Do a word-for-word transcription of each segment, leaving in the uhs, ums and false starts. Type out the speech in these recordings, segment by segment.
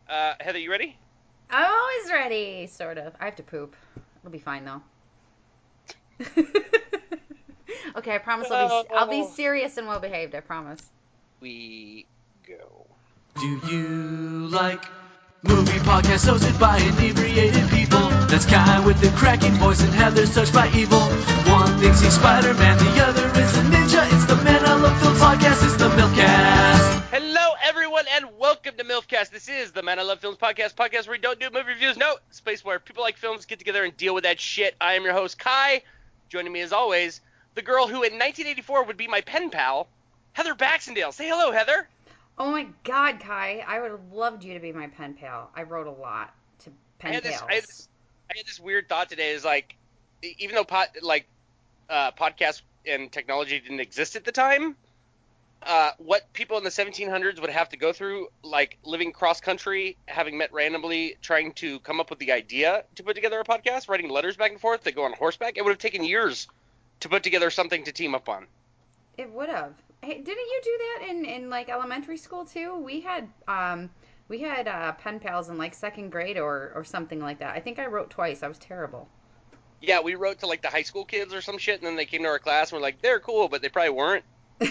Uh, Heather, you ready? I'm always ready, sort of. I have to poop. It'll be fine though. Okay, I promise I'll be I'll be Oh, serious and well behaved. I promise. we go. Do you like movie podcasts hosted by inebriated people? That's Kai with the cracking voice and Heather's touched by evil. One thinks he's Spider-Man, the other is a ninja. It's the Man I Love Film podcast, it's the Milkcast. Hello, everyone, and welcome to MILFcast. This is the Man I Love Films podcast, podcast where we don't do movie reviews. No, it's a place where people like films get together and deal with that shit. I am your host, Kai. Joining me, as always, the girl who in nineteen eighty-four would be my pen pal, Heather Baxendale. Say hello, Heather. Oh my God, Kai! I would have loved you to be my pen pal. I wrote a lot to I pen had this, pals. I had this, I had this weird thought today. Is like, e- even though pod, like, uh, podcasts and technology didn't exist at the time, uh, what people in the seventeen hundreds would have to go through, like living cross country, having met randomly, trying to come up with the idea to put together a podcast, writing letters back and forth that go on horseback. It would have taken years to put together something to team up on. It would have. Hey, didn't you do that in, in like elementary school too? We had um we had uh, pen pals in like second grade or or something like that. I think I wrote twice. I was terrible. Yeah, we wrote to like the high school kids or some shit, and then they came to our class and we're like, they're cool, but they probably weren't.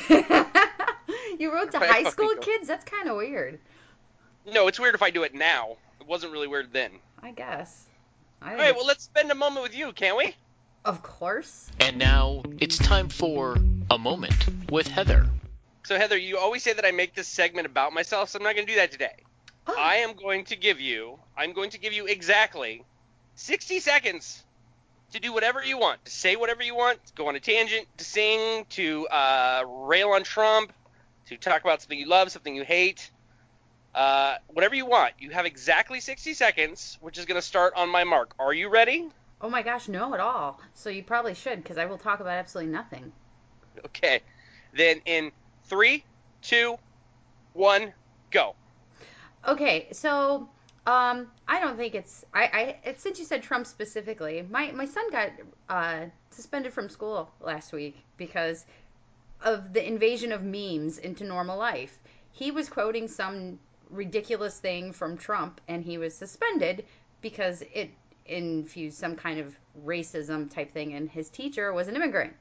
You wrote to Probably high fucking school cool. kids? That's kind of weird. No, it's weird if I do it now. It wasn't really weird then. I guess. I All think right, it's, well, let's spend a moment with you, can't we? of course. And now it's time for A Moment with Heather. So, Heather, you always say that I make this segment about myself, so I'm not going to do that today. Oh, I am going to give you, I'm going to give you exactly sixty seconds to do whatever you want, to say whatever you want, to go on a tangent, to sing, to uh, rail on Trump, to talk about something you love, something you hate, uh, whatever you want. You have exactly sixty seconds, which is going to start on my mark. Are you ready? oh my gosh, no at all. So you probably should because I will talk about absolutely nothing. Okay. Then in three, two, one, go. Okay, so um, I don't think it's I, I it's, since you said Trump specifically, my my son got uh, suspended from school last week because of the invasion of memes into normal life. He was quoting some ridiculous thing from Trump, and he was suspended because it infused some kind of racism type thing, and his teacher was an immigrant.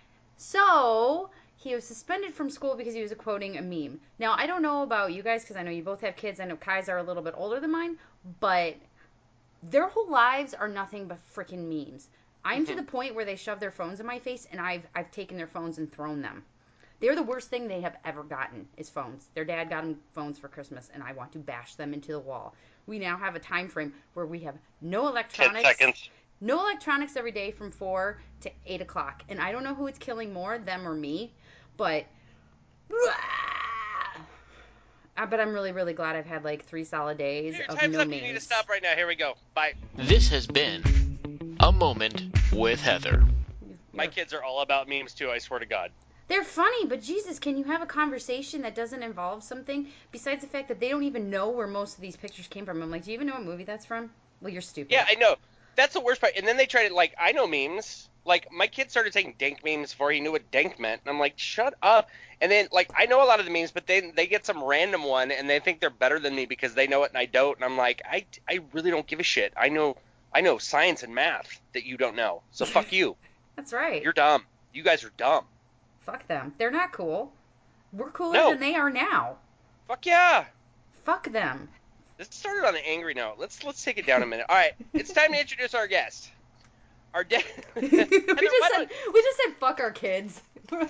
So he was suspended from school because he was quoting a meme. Now, I don't know about you guys because I know you both have kids. I know Kai's are a little bit older than mine, but their whole lives are nothing but freaking memes. I'm to the point where they shove their phones in my face, and I've I've taken their phones and thrown them. They're the worst thing they have ever gotten is phones. Their dad got them phones for Christmas, and I want to bash them into the wall. We now have a time frame where we have no Ten electronics, seconds. no electronics every day from four to eight o'clock. And I don't know who it's killing more, them or me, but I bet I'm really, really glad I've had like three solid days Your of time's no up. You need to memes. stop right now. Here we go. Bye. This has been A Moment with Heather. My kids are all about memes too, I swear to God. They're funny, but Jesus, can you have a conversation that doesn't involve something besides the fact that they don't even know where most of these pictures came from? I'm like, do you even know what movie that's from? Well, you're stupid. Yeah, I know. That's the worst part. And then they try to, like, I know memes. Like, my kid started taking dank memes before he knew what dank meant. And I'm like, shut up. And then, like, I know a lot of the memes, but then they get some random one and they think they're better than me because they know it and I don't. And I'm like, I, I really don't give a shit. I know I know science and math that you don't know. So fuck you. That's right. You're dumb. You guys are dumb. Fuck them. They're not cool. We're cooler No. than they are now. Fuck yeah. Fuck them. This started on an angry note. Let's let's take it down a minute. All right, it's time to introduce our guest. Our de- we just said we just said fuck our kids.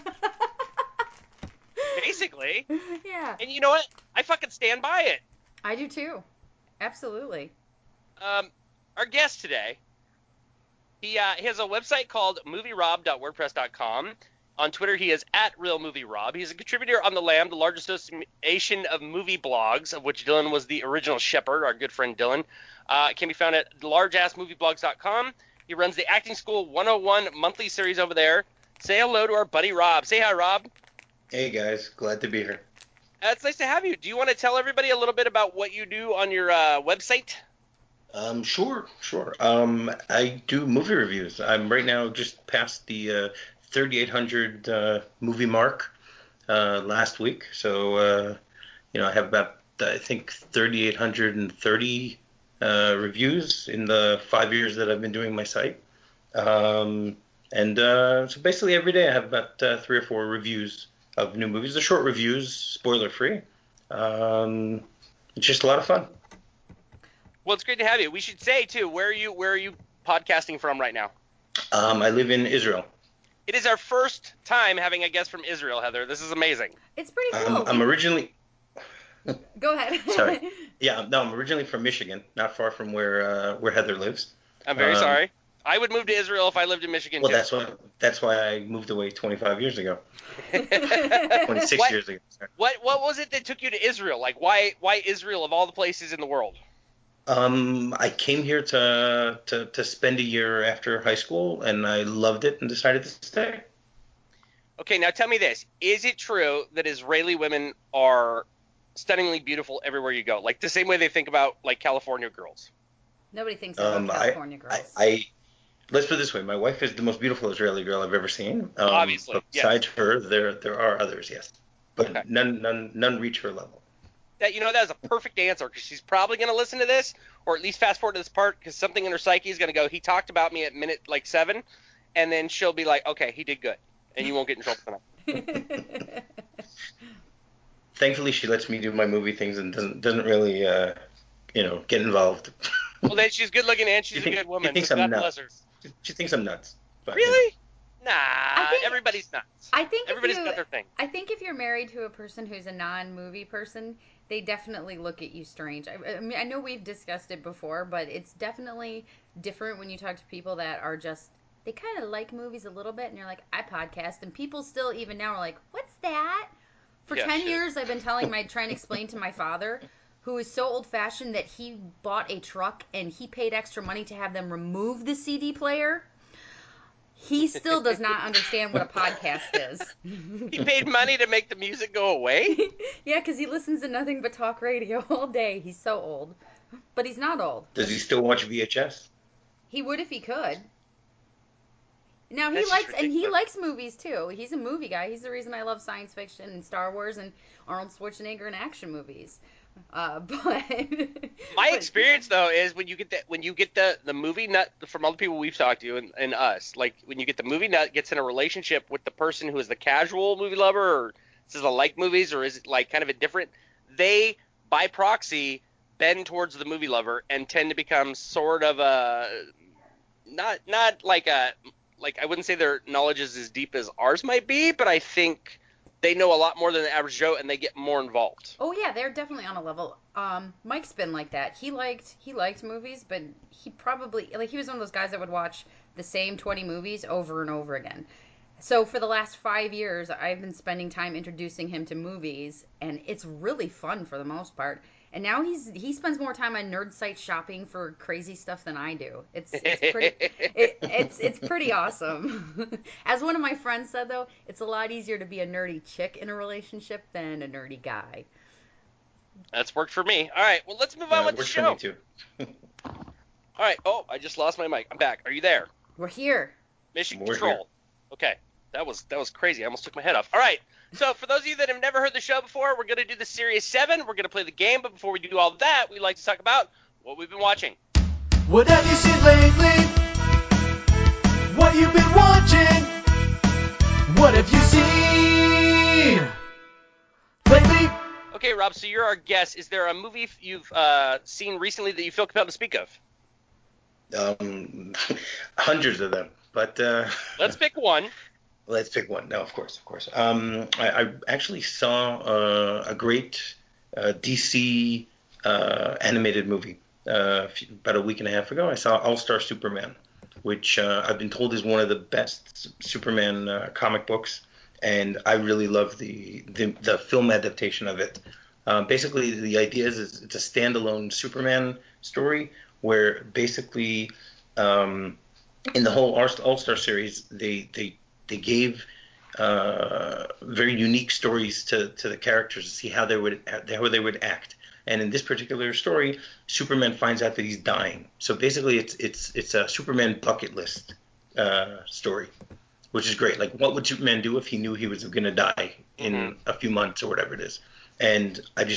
basically, Yeah. and you know what? I fucking stand by it. I do too. Absolutely. Um, our guest today, he uh, he has a website called movie rob dot wordpress dot com. On Twitter, he is at RealMovieRob. He's a contributor on The Lamb, the largest association of movie blogs, of which Dylan was the original shepherd, our good friend Dylan. Uh, can be found at large ass movie blogs dot com. He runs the Acting School one oh one monthly series over there. Say hello to our buddy Rob. Say hi, Rob. Hey guys, glad to be here. Uh, it's nice to have you. Do you want to tell everybody a little bit about what you do on your uh, website? Um, sure, sure. Um, I do movie reviews. I'm right now just past the uh, thirty-eight hundred uh, movie mark uh, last week, so uh, you know I have about I think, three thousand eight hundred thirty uh, reviews in the five years that I've been doing my site. Um, and uh, so basically every day I have about uh, three or four reviews of new movies. They're short reviews, spoiler free. Um, it's just a lot of fun. Well, it's great to have you. We should say too, where are you where are you podcasting from right now? Um, I live in Israel. It is our first time having a guest from Israel, Heather. This is amazing. It's pretty cool. I'm, I'm originally. Go ahead. Sorry. Yeah, no, I'm originally from Michigan, not far from where uh, where Heather lives. I'm very um, sorry. I would move to Israel if I lived in Michigan Well, too. that's why that's why I moved away twenty-five years ago. twenty-six what, years ago. Sorry. What what was it that took you to Israel? Like why why Israel of all the places in the world? Um, I came here to, to to spend a year after high school, and I loved it and decided to stay. Okay, now tell me this. Is it true that Israeli women are stunningly beautiful everywhere you go? Like the same way they think about like California girls? Nobody thinks about Um, California I, girls. I, I let's put it this way: my wife is the most beautiful Israeli girl I've ever seen. Um, Obviously, but yes. besides her, there there are others, yes, but Okay. none none none reach her level. That you know that is a perfect answer because she's probably going to listen to this or at least fast forward to this part because something in her psyche is going to go. He talked about me at minute like seven, and then she'll be like, "Okay, he did good," and you won't get in trouble for that. Thankfully, she lets me do my movie things and doesn't doesn't really, uh, you know, get involved. Well, then she's good looking and she's She think- a good woman. she thinks so I'm God bless her. nuts. She, she thinks I'm nuts. But, you know. Really? Nah, I think- everybody's nuts. I think if Everybody's you, got their thing. I think if you're married to a person who's a non-movie person, they definitely look at you strange. I, I mean, I know we've discussed it before, but it's definitely different when you talk to people that are just, they kind of like movies a little bit, and you're like, I podcast, and people still even now are like, what's that? For Yeah, ten shit. years, I've been telling my, trying to explain to my father, who is so old-fashioned that he bought a truck and he paid extra money to have them remove the C D player. He still does not understand what a podcast is. He paid money to make the music go away? Yeah, because he listens to nothing but talk radio all day. He's so old. But he's not old. Does he still watch V H S? He would if he could. Now, he That's just likes, and he ridiculous. likes movies, too. He's a movie guy. He's the reason I love science fiction and Star Wars and Arnold Schwarzenegger and action movies. Uh, but... My but- experience though is when you get the when you get the, the movie nut from all the people we've talked to and, and us, like when you get the movie nut gets in a relationship with the person who is the casual movie lover or says I like movies or is it like kind of indifferent, they by proxy bend towards the movie lover and tend to become sort of a not not like a like I wouldn't say their knowledge is as deep as ours might be, but I think they know a lot more than the average Joe and they get more involved. Oh yeah, they're definitely on a level. Um, Mike's been like that. He liked he liked movies, but he probably like he was one of those guys that would watch the same twenty movies over and over again. So for the last five years, I've been spending time introducing him to movies, and it's really fun for the most part. And now he's he spends more time on nerd sites shopping for crazy stuff than I do. It's it's pretty it, it's it's pretty awesome. As one of my friends said though, it's a lot easier to be a nerdy chick in a relationship than a nerdy guy. That's worked for me. All right, well let's move on Yeah, with the works for show. me too. All right. Oh, I just lost my mic. I'm back. Are you there? We're here. Mission We're control. here. Okay. That was that was crazy. I almost took my head off. All right. So for those of you that have never heard the show before, we're going to do the Series seven. We're going to play the game. But before we do all that, we like to talk about what we've been watching. What have you seen lately? What you been watching? What have you seen lately? Okay, Rob, so you're our guest. Is there a movie you've uh, seen recently that you feel compelled to speak of? Um, hundreds of them, but uh, Let's pick one. let's pick one. No, of course, of course. Um, I, I actually saw uh, a great uh, D C uh, animated movie uh, a few- about a week and a half ago. I saw All Star Superman, which uh, I've been told is one of the best Superman uh, comic books, and I really love the the, the film adaptation of it. Uh, basically, the idea is, is it's a standalone Superman story where basically um, in the whole All Star series they they they gave uh, very unique stories to, to the characters to see how they would how they would act. And in this particular story, Superman finds out that he's dying. So basically, it's it's it's a Superman bucket list uh, story, which is great. Like, what would Superman do if he knew he was going to die in Mhm. a few months or whatever it is? And I just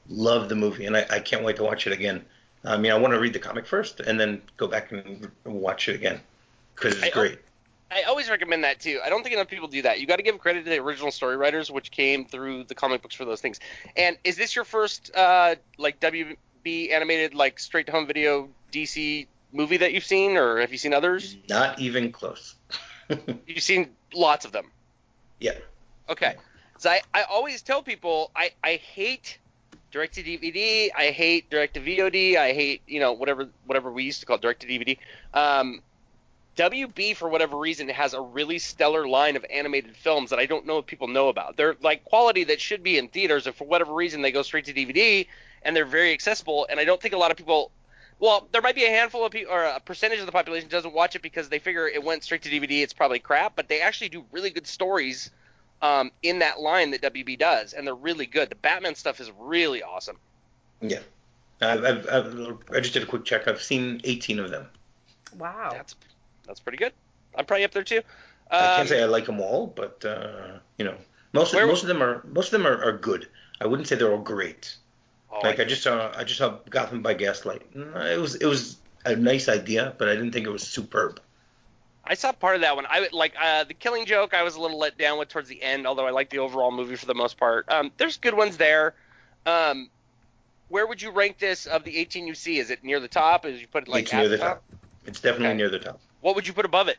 love the movie, and I, I can't wait to watch it again. I mean, I want to read the comic first, and then go back and watch it again because it's I, great. I always recommend that too. I don't think enough people do that. You got to give credit to the original story writers, which came through the comic books for those things. And is this your first uh, like W B animated, like straight to home video D C movie that you've seen, or have you seen others? Not even close. You've seen lots of them. Yeah. Okay. So I, I always tell people I, I hate direct to D V D. I hate direct to V O D. I hate, you know, whatever whatever we used to call direct to D V D. Um, W B, for whatever reason, has a really stellar line of animated films that I don't know if people know about. They're like quality that should be in theaters, and for whatever reason, they go straight to D V D, and they're very accessible. And I don't think a lot of people, well, there might be a handful of people, or a percentage of the population doesn't watch it because they figure it went straight to D V D, it's probably crap, but they actually do really good stories um, in that line that W B does, and they're really good. The Batman stuff is really awesome. Yeah. I've, I've, I've, I just did a quick check. I've seen eighteen of them. Wow. That's that's pretty good. I'm probably up there too. I Um, can't say I like them all, but uh, you know, most of, Where- most of them are most of them are, are good. I wouldn't say they're all great. oh, Like I- I just saw I just saw Gotham by Gaslight. Mm, It was it was a nice idea, but I didn't think it was superb. I saw part of that one. I would like uh, the Killing Joke. I was a little let down with towards the end, although I like the overall movie for the most part. Um, there's good ones there. Um, where would you rank this of the eighteen you see? Is it near the top? Is you put it like it's at near the top. It's definitely Okay. near the top. What would you put above it?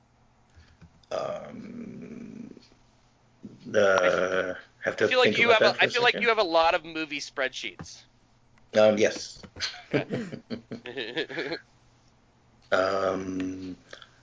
Um, the have to I feel like think you about have. that A, for I a feel like second. you have a lot of movie spreadsheets. Um, yes. um,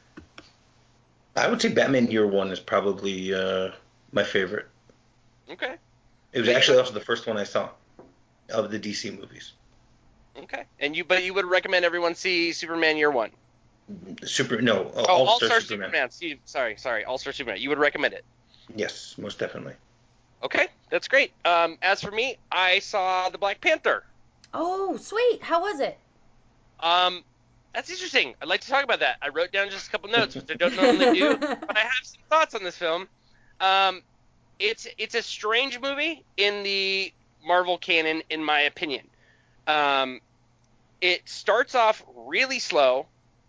I would say Batman Year One is probably uh, my favorite. Okay. It was actually also the first one I saw of the D C movies. Okay. And you, but you would recommend everyone see Superman Year One. Super no, Oh, All All Star Star Superman. Superman. Steve, sorry, sorry, All Star Superman. You would recommend it. Yes, most definitely. Okay, that's great. Um, as for me, I saw the Black Panther. Oh, sweet. How was it? Um, that's interesting. I'd like to talk about that. I wrote down just a couple notes, which I don't normally do, but I have some thoughts on this film. Um, it's it's a strange movie in the Marvel canon, in my opinion. Um, it starts off really slow,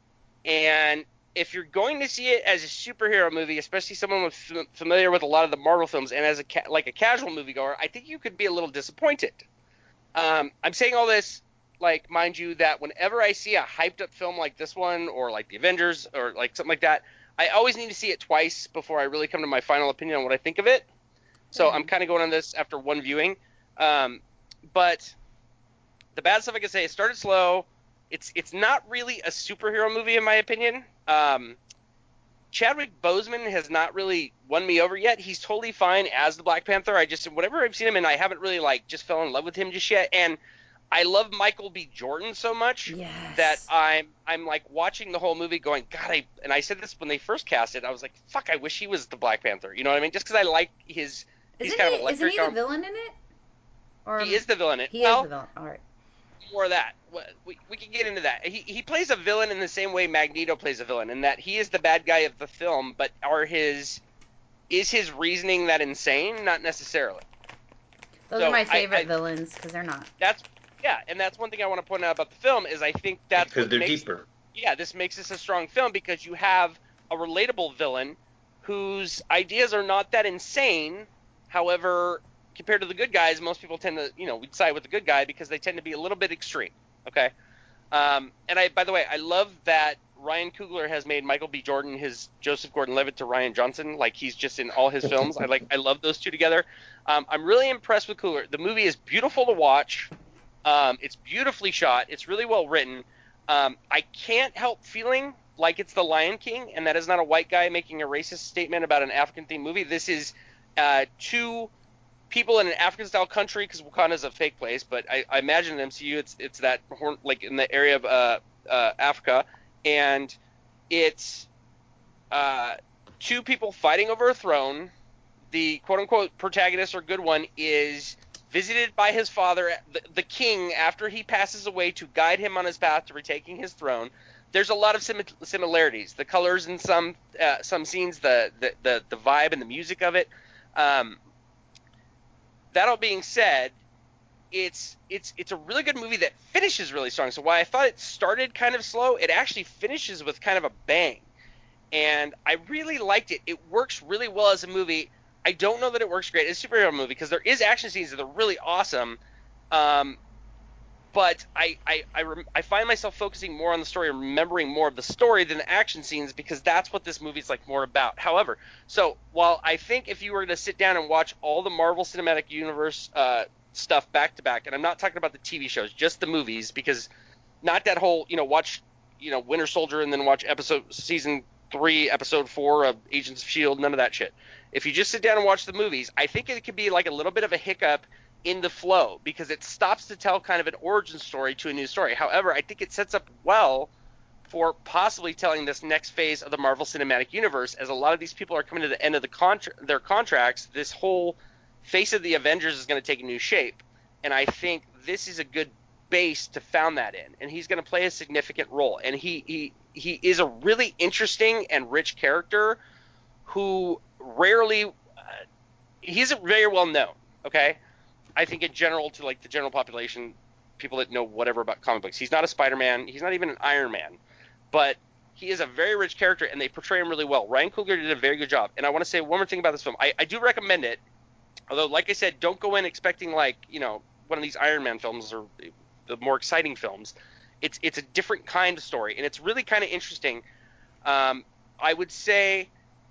and if you're going to see it as a superhero movie, especially someone with f- familiar with a lot of the Marvel films, and as a ca- like a casual moviegoer, I think you could be a little disappointed. Um, I'm saying all this, like, mind you, that whenever I see a hyped up film like this one, or like the Avengers, or like something like that, I always need to see it twice before I really come to my final opinion on what I think of it. So Mhm. I'm kind of going on this after one viewing. Um, but the bad stuff I can say, it started slow. It's it's not really a superhero movie in my opinion. Um, Chadwick Boseman has not really won me over yet. He's totally fine as the Black Panther. I just, whatever I've seen him in, I haven't really like just fell in love with him just yet. And I love Michael B. Jordan so much Yes. that I'm I'm like watching the whole movie going, God, I and I said this when they first cast it. I was like, fuck, I wish he was the Black Panther. You know what I mean? Just because I like his, he's Isn't kind he, of isn't electric. he the um, villain in it? Or he is the villain. in it. He well, is the villain. All right. more of that. We, we can get into that. He, he plays a villain in the same way Magneto plays a villain, in that he is the bad guy of the film, but are his is his reasoning that insane? Not necessarily. Those So, are my I- favorite I- villains because they're not. That's yeah, and that's one thing I want to point out about the film is I think that's Because what they're makes, deeper. yeah, this makes this a strong film because you have a relatable villain whose ideas are not that insane. However, compared to the good guys, most people tend to, you know, we'd side with the good guy because they tend to be a little bit extreme. Okay. Um, and I, by the way, I love that Ryan Coogler has made Michael B. Jordan his Joseph Gordon-Levitt to Ryan Johnson. Like he's just in all his films. I like, I love those two together. Um, I'm really impressed with Coogler. The movie is beautiful to watch. Um, it's beautifully shot. It's really well written. Um, I can't help feeling like it's The Lion King, and that is not a white guy making a racist statement about an African-themed movie. This is uh, two people in an African-style country, because Wakanda is a fake place, but I, I imagine in M C U it's it's that horn, like in the area of uh, uh, Africa, and it's uh, two people fighting over a throne. The quote-unquote protagonist or good one is visited by his father, the, the king, after he passes away to guide him on his path to retaking his throne. There's a lot of sim- similarities. The colors in some uh, some scenes, the, the the the vibe and the music of it. Um, that all being said, it's it's it's a really good movie that finishes really strong. So while I thought it started kind of slow, it actually finishes with kind of a bang. And I really liked it. It works really well as a movie. I don't know that it works great as a superhero movie because there is action scenes that are really awesome. Um, but I I, I, rem- I find myself focusing more on the story and remembering more of the story than the action scenes because that's what this movie's like more about. However, so while I think if you were to sit down and watch all the Marvel Cinematic Universe uh, stuff back to back, and I'm not talking about the T V shows, just the movies, because not that whole, you know, watch, you know, Winter Soldier and then watch episode season three, episode four of Agents of S H I E L D, none of that shit. If you just sit down and watch the movies, I think it could be like a little bit of a hiccup in the flow because it stops to tell kind of an origin story to a new story. However, I think it sets up well for possibly telling this next phase of the Marvel Cinematic Universe, as a lot of these people are coming to the end of the contra- their contracts. This whole face of the Avengers is going to take a new shape, and I think this is a good base to found that in, and he's going to play a significant role. And he he he is a really interesting and rich character who rarely uh, he isn't very well known. Okay, I think in general to like the general population, people that know whatever about comic books, he's not a Spider-Man, he's not even an Iron Man, but he is a very rich character, and they portray him really well. Ryan Coogler did a very good job. And I want to say one more thing about this film. I, I do recommend it, although, like I said, don't go in expecting like, you know, one of these Iron Man films or the more exciting films. It's it's a different kind of story, and it's really kind of interesting. Um, I would say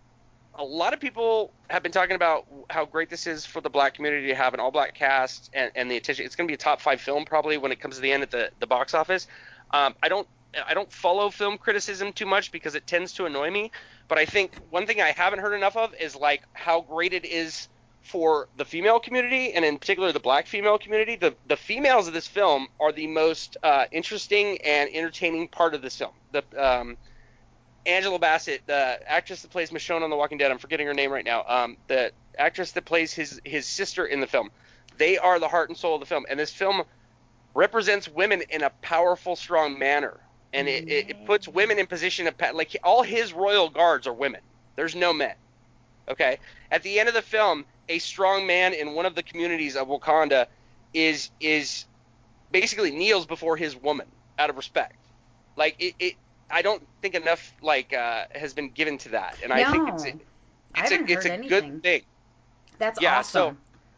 a lot of people have been talking about how great this is for the black community to have an all-black cast and, and the attention. It's going to be a top five film probably when it comes to the end at the, the box office. Um, I don't I don't follow film criticism too much because it tends to annoy me, but I think one thing I haven't heard enough of is like how great it is for the female community, and in particular the black female community. The the females of this film are the most uh, interesting and entertaining part of this film. The um, Angela Bassett, the actress that plays Michonne on The Walking Dead, I'm forgetting her name right now. Um, the actress that plays his his sister in the film, they are the heart and soul of the film, and this film represents women in a powerful, strong manner, and it, it, it puts women in position of like all his royal guards are women. There's no men. Okay, at the end of the film, a strong man in one of the communities of Wakanda is is basically kneels before his woman out of respect. Like it, it I don't think enough like uh, has been given to that, and No, I think it's a, I it's a haven't it's heard a anything. good thing. That's Yeah, awesome. so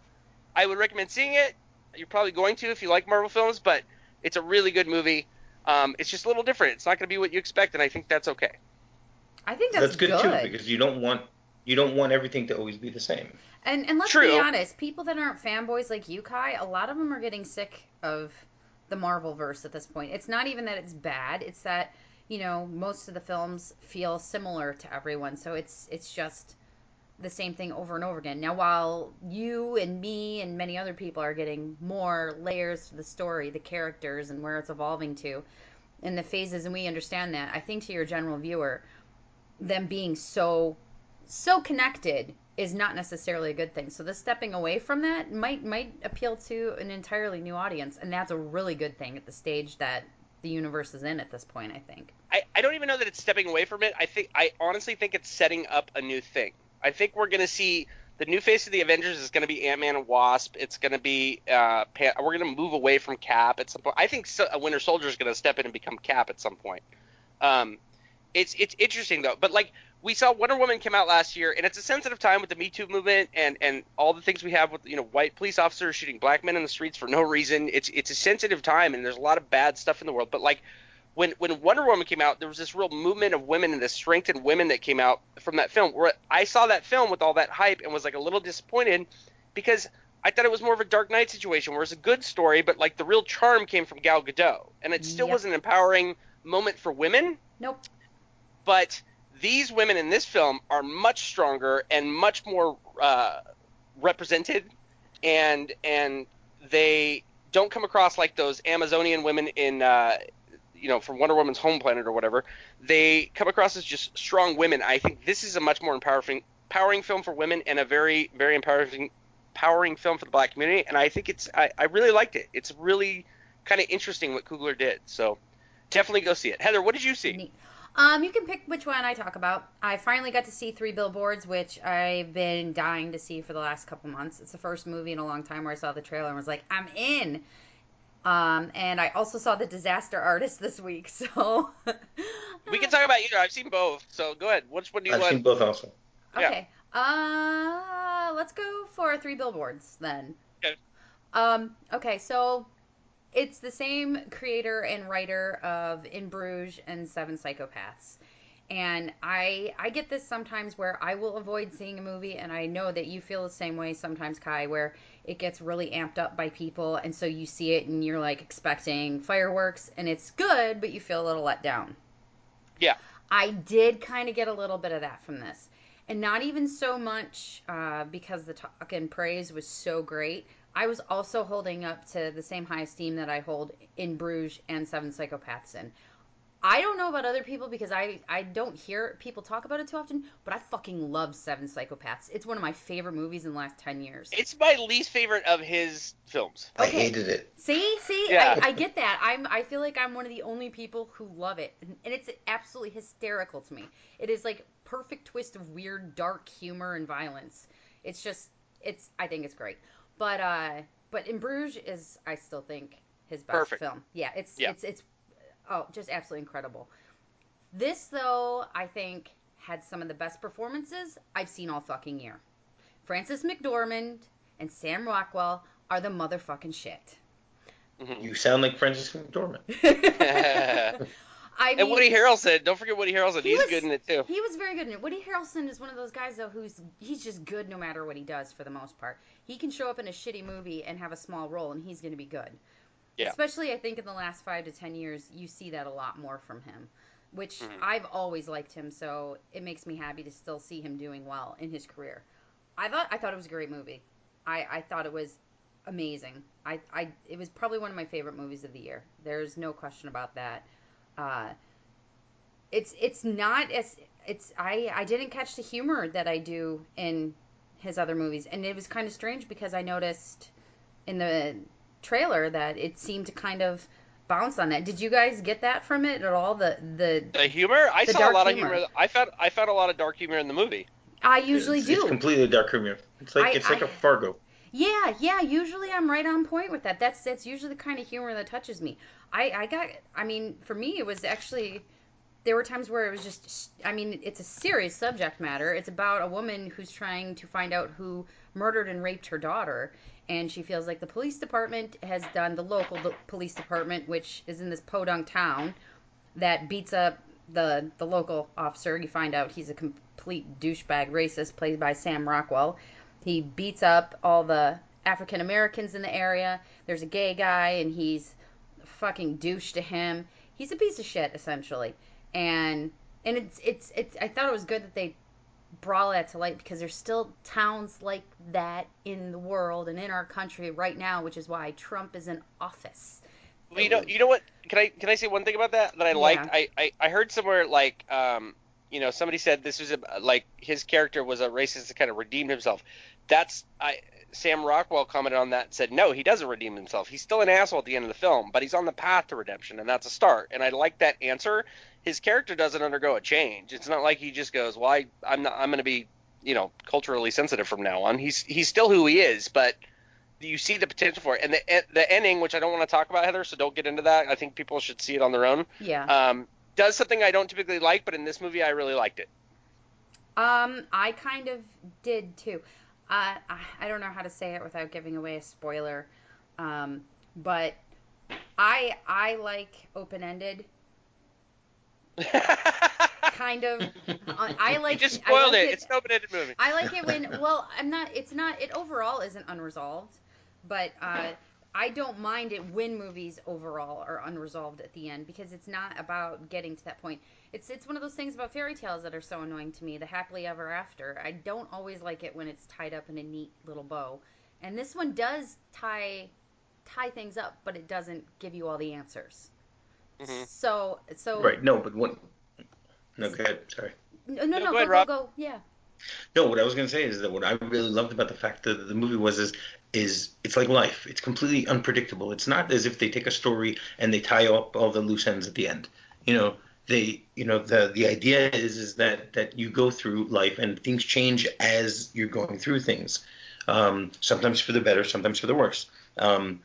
I would recommend seeing it. You're probably going to if you like Marvel films, but it's a really good movie. Um, it's just a little different. It's not going to be what you expect, and I think that's okay. I think that's, That's good, too, because you don't want you don't want everything to always be the same. And and let's True. be honest, people that aren't fanboys like you, Kai, a lot of them are getting sick of the Marvel verse at this point. It's not even that it's bad; it's that, you know, most of the films feel similar to everyone, so it's it's just the same thing over and over again. Now, while you and me and many other people are getting more layers to the story, the characters, and where it's evolving to, and the phases, and we understand that, I think to your general viewer, them being so so connected is not necessarily a good thing. So the stepping away from that might might appeal to an entirely new audience, and that's a really good thing at the stage that the universe is in at this point, I think. I, I don't even know that it's stepping away from it. I think I honestly think it's setting up a new thing. I think we're going to see the new face of the Avengers is going to be Ant-Man and Wasp. It's going to be uh, Pan- we're going to move away from Cap at some point. I think so, a Winter Soldier is going to step in and become Cap at some point. Um, it's it's interesting though, but like we saw Wonder Woman come out last year, and it's a sensitive time with the Me Too movement and, and all the things we have with, you know, white police officers shooting black men in the streets for no reason. It's it's a sensitive time, and there's a lot of bad stuff in the world. But like when when Wonder Woman came out, there was this real movement of women and this strength in women that came out from that film. Where I saw that film with all that hype and was like a little disappointed because I thought it was more of a Dark Knight situation where it's a good story, but like the real charm came from Gal Gadot, and it still Yep. was an empowering moment for women. Nope. But these women in this film are much stronger and much more uh, represented, and and they don't come across like those Amazonian women in, uh, you know, from Wonder Woman's home planet or whatever. They come across as just strong women. I think this is a much more empowering, empowering film for women and a very, very empowering, empowering film for the black community. And I think it's, I, I really liked it. It's really kind of interesting what Coogler did. So definitely go see it. Heather, what did you see? Neat. Um, you can pick which one I talk about. I finally got to see Three Billboards, which I've been dying to see for the last couple months. It's the first movie in a long time where I saw the trailer and was like, I'm in. Um, and I also saw The Disaster Artist this week, so... We can talk about either. I've seen both, so go ahead. Which one do you I've want? seen both also. Okay. Uh, let's go for Three Billboards, then. Okay. Um, okay, so... It's the same creator and writer of In Bruges and Seven Psychopaths. And I I get this sometimes where I will avoid seeing a movie, and I know that you feel the same way sometimes, Kai, where it gets really amped up by people, and so you see it and you're like expecting fireworks, and it's good, but you feel a little let down. Yeah. I did kind of get a little bit of that from this. And not even so much uh, because the talk and praise was so great. I was also holding up to the same high esteem that I hold In Bruges and Seven Psychopaths in. I don't know about other people because I, I don't hear people talk about it too often, but I fucking love Seven Psychopaths. It's one of my favorite movies in the last ten years. It's my least favorite of his films. I Okay. hated it. See, see, Yeah. I, I get that. I'm, I feel like I'm one of the only people who love it, and it's absolutely hysterical to me. It is like perfect twist of weird, dark humor and violence. It's just, it's, I think it's great. But, uh, but In Bruges is, I still think, his best Perfect. film. Yeah, it's, Yeah. it's, it's, oh, just absolutely incredible. This, though, I think had some of the best performances I've seen all fucking year. Frances McDormand and Sam Rockwell are the motherfucking shit. Mm-hmm. You sound like Francis McDormand. I mean, And Woody Harrelson. Don't forget Woody Harrelson. he He's was- good in it too. He was very good in it. Woody Harrelson is one of those guys, though, who's he's just good no matter what he does for the most part. He can show up in a shitty movie and have a small role, and he's going to be good. Yeah. Especially, I think, in the last five to ten years, you see that a lot more from him, which Mhm. I've always liked him, so it makes me happy to still see him doing well in his career. I thought I thought it was a great movie. I, I thought it was amazing. I, I it was probably one of my favorite movies of the year. There's no question about that. Uh, it's it's not as it's I I didn't catch the humor that I do in his other movies, and it was kind of strange because I noticed in the trailer that it seemed to kind of bounce on that. Did you guys get that from it at all? The the The humor? I The saw a dark lot of humor. humor. I found I found a lot of dark humor in the movie. I usually it's, do. It's completely dark humor. It's like I- it's like I- a Fargo. Yeah, yeah. Usually I'm right on point with that. That's that's usually the kind of humor that touches me. I I got. I mean, for me, it was actually. There were times where it was just. I mean, it's a serious subject matter. It's about a woman who's trying to find out who murdered and raped her daughter, and she feels like the police department has done the local the police department, which is in this podunk town, that beats up the the local officer. You find out he's a complete douchebag racist, played by Sam Rockwell. He beats up all the African Americans in the area. There's a gay guy, and he's a fucking douche to him. He's a piece of shit, essentially. And and it's it's it's. I thought it was good that they brought that to light because there's still towns like that in the world and in our country right now, which is why Trump is in office. Well, you know, you know what? Can I can I say one thing about that that I Yeah. liked? I, I, I heard somewhere like um you know somebody said this was a, like his character was a racist that kind of redeemed himself. That's I Sam Rockwell commented on that and said no, he doesn't redeem himself. He's still an asshole at the end of the film, but he's on the path to redemption, and that's a start. And I like that answer. His character doesn't undergo a change. It's not like he just goes, well, I, I'm not I'm going to be you know culturally sensitive from now on. He's he's still who he is, but you see the potential for it. And the the ending, which I don't want to talk about, Heather, so don't get into that. I think people should see it on their own. Yeah. Um, does something I don't typically like, but in this movie I really liked it. Um, I kind of did too. Uh, I, I don't know how to say it without giving away a spoiler. Um, but I I like open-ended kind of. I, I like. You just I spoiled like it. It's an open-ended movie. I like it when, well, I'm not, it's not, it overall isn't unresolved, but uh, I don't mind it when movies overall are unresolved at the end because it's not about getting to that point. It's it's one of those things about fairy tales that are so annoying to me, the happily ever after. I don't always like it when it's tied up in a neat little bow. And this one does tie tie things up, but it doesn't give you all the answers. Mhm. So, so Right. No, but what? No, go ahead. Sorry. no, no, No, no, go go, ahead, go, Rob. go, yeah. No, what I was going to say is that what I really loved about the fact that the movie was is is it's like life. It's completely unpredictable. It's not as if they take a story and they tie up all the loose ends at the end. You know, they, you know, the the idea is is that that you go through life and things change as you're going through things. Um, sometimes for the better, sometimes for the worse. Um,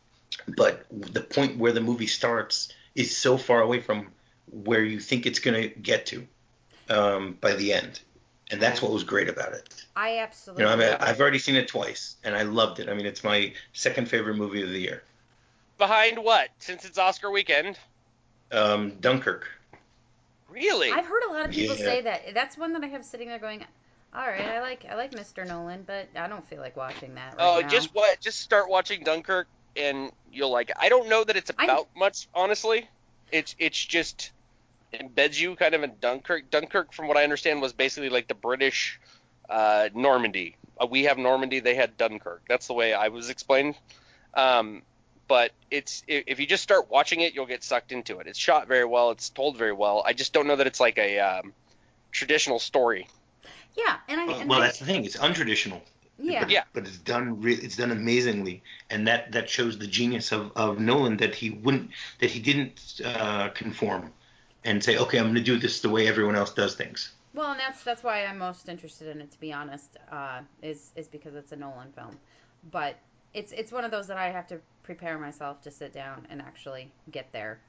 but the point where the movie starts is so far away from where you think it's going to get to um, by the end, and that's what was great about it. I absolutely. You know, I mean, I've already seen it twice, and I loved it. I mean, it's my second favorite movie of the year. Behind what? Since it's Oscar weekend. Um, Dunkirk. Really? I've heard a lot of people Yeah. say that. That's one that I have sitting there going, all right, I like I like Mister Nolan, but I don't feel like watching that right Oh, now. just what? Just start watching Dunkirk, and you'll like it. I don't know that it's I'm- about much, honestly. It's it's just embeds you kind of in Dunkirk. Dunkirk, from what I understand, was basically like the British uh, Normandy. Uh, we have Normandy, they had Dunkirk. That's the way I was explained. Um, but it's if if you just start watching it, you'll get sucked into it. It's shot very well. It's told very well. I just don't know that it's like a um, traditional story. Yeah, and I Well, and well, I, that's the thing. It's untraditional. yeah. But, Yeah. but it's done. Re- it's done amazingly, and that, that shows the genius of, of Nolan, that he wouldn't, that he didn't uh, conform, and say, okay, I'm going to do this the way everyone else does things. Well, and that's that's why I'm most interested in it, to be honest, uh, is is because it's a Nolan film. But it's it's one of those that I have to prepare myself to sit down and actually get there,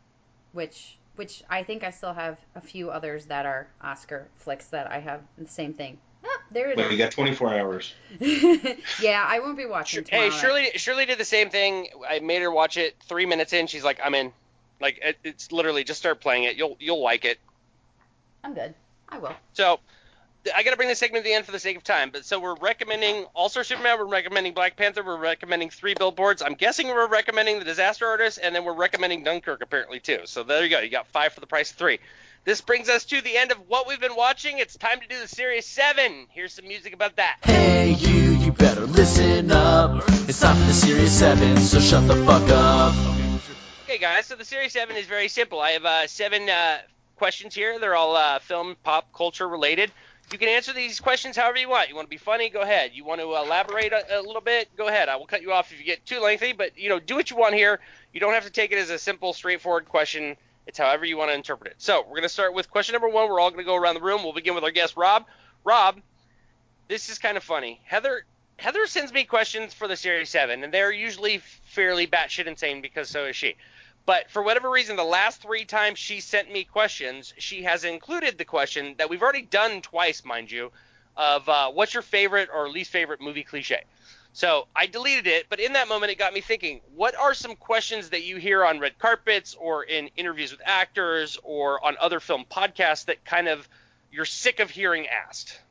which which I think I still have a few others that are Oscar flicks that I have the same thing. Ah, there it But you is. got twenty-four hours. Yeah, I won't be watching tomorrow. Hey, night. Shirley, Shirley did the same thing. I made her watch it. Three minutes in, she's like, "I'm in." Like it, it's literally just start playing it. You'll you'll like it. I'm good. I will. So I got to bring this segment to the end for the sake of time. But so we're recommending All-Star Superman. We're recommending Black Panther. We're recommending Three Billboards. I'm guessing we're recommending The Disaster Artist, and then we're recommending Dunkirk apparently too. So there you go. You got five for the price of three. This brings us to the end of what we've been watching. It's time to do the Series seven. Here's some music about that. Hey you, you better listen up. It's time for the Series seven, so shut the fuck up. Okay, guys, so the Series seven is very simple. I have uh, seven uh, questions here. They're all uh, film, pop, culture related. You can answer these questions however you want. You want to be funny? Go ahead. You want to elaborate a, a little bit? Go ahead. I will cut you off if you get too lengthy, but, you know, do what you want here. You don't have to take it as a simple, straightforward question. It's however you want to interpret it. So we're going to start with question number one. We're all going to go around the room. We'll begin with our guest, Rob. Rob, this is kind of funny. Heather Heather sends me questions for the Series seven, and they're usually fairly batshit insane because so is she. But for whatever reason, the last three times she sent me questions, she has included the question that we've already done twice, mind you, of uh, what's your favorite or least favorite movie cliche. So I deleted it, but in that moment, it got me thinking, what are some questions that you hear on red carpets or in interviews with actors or on other film podcasts that kind of you're sick of hearing asked?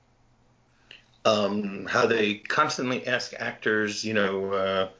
Um, how they constantly ask actors, you know, uh,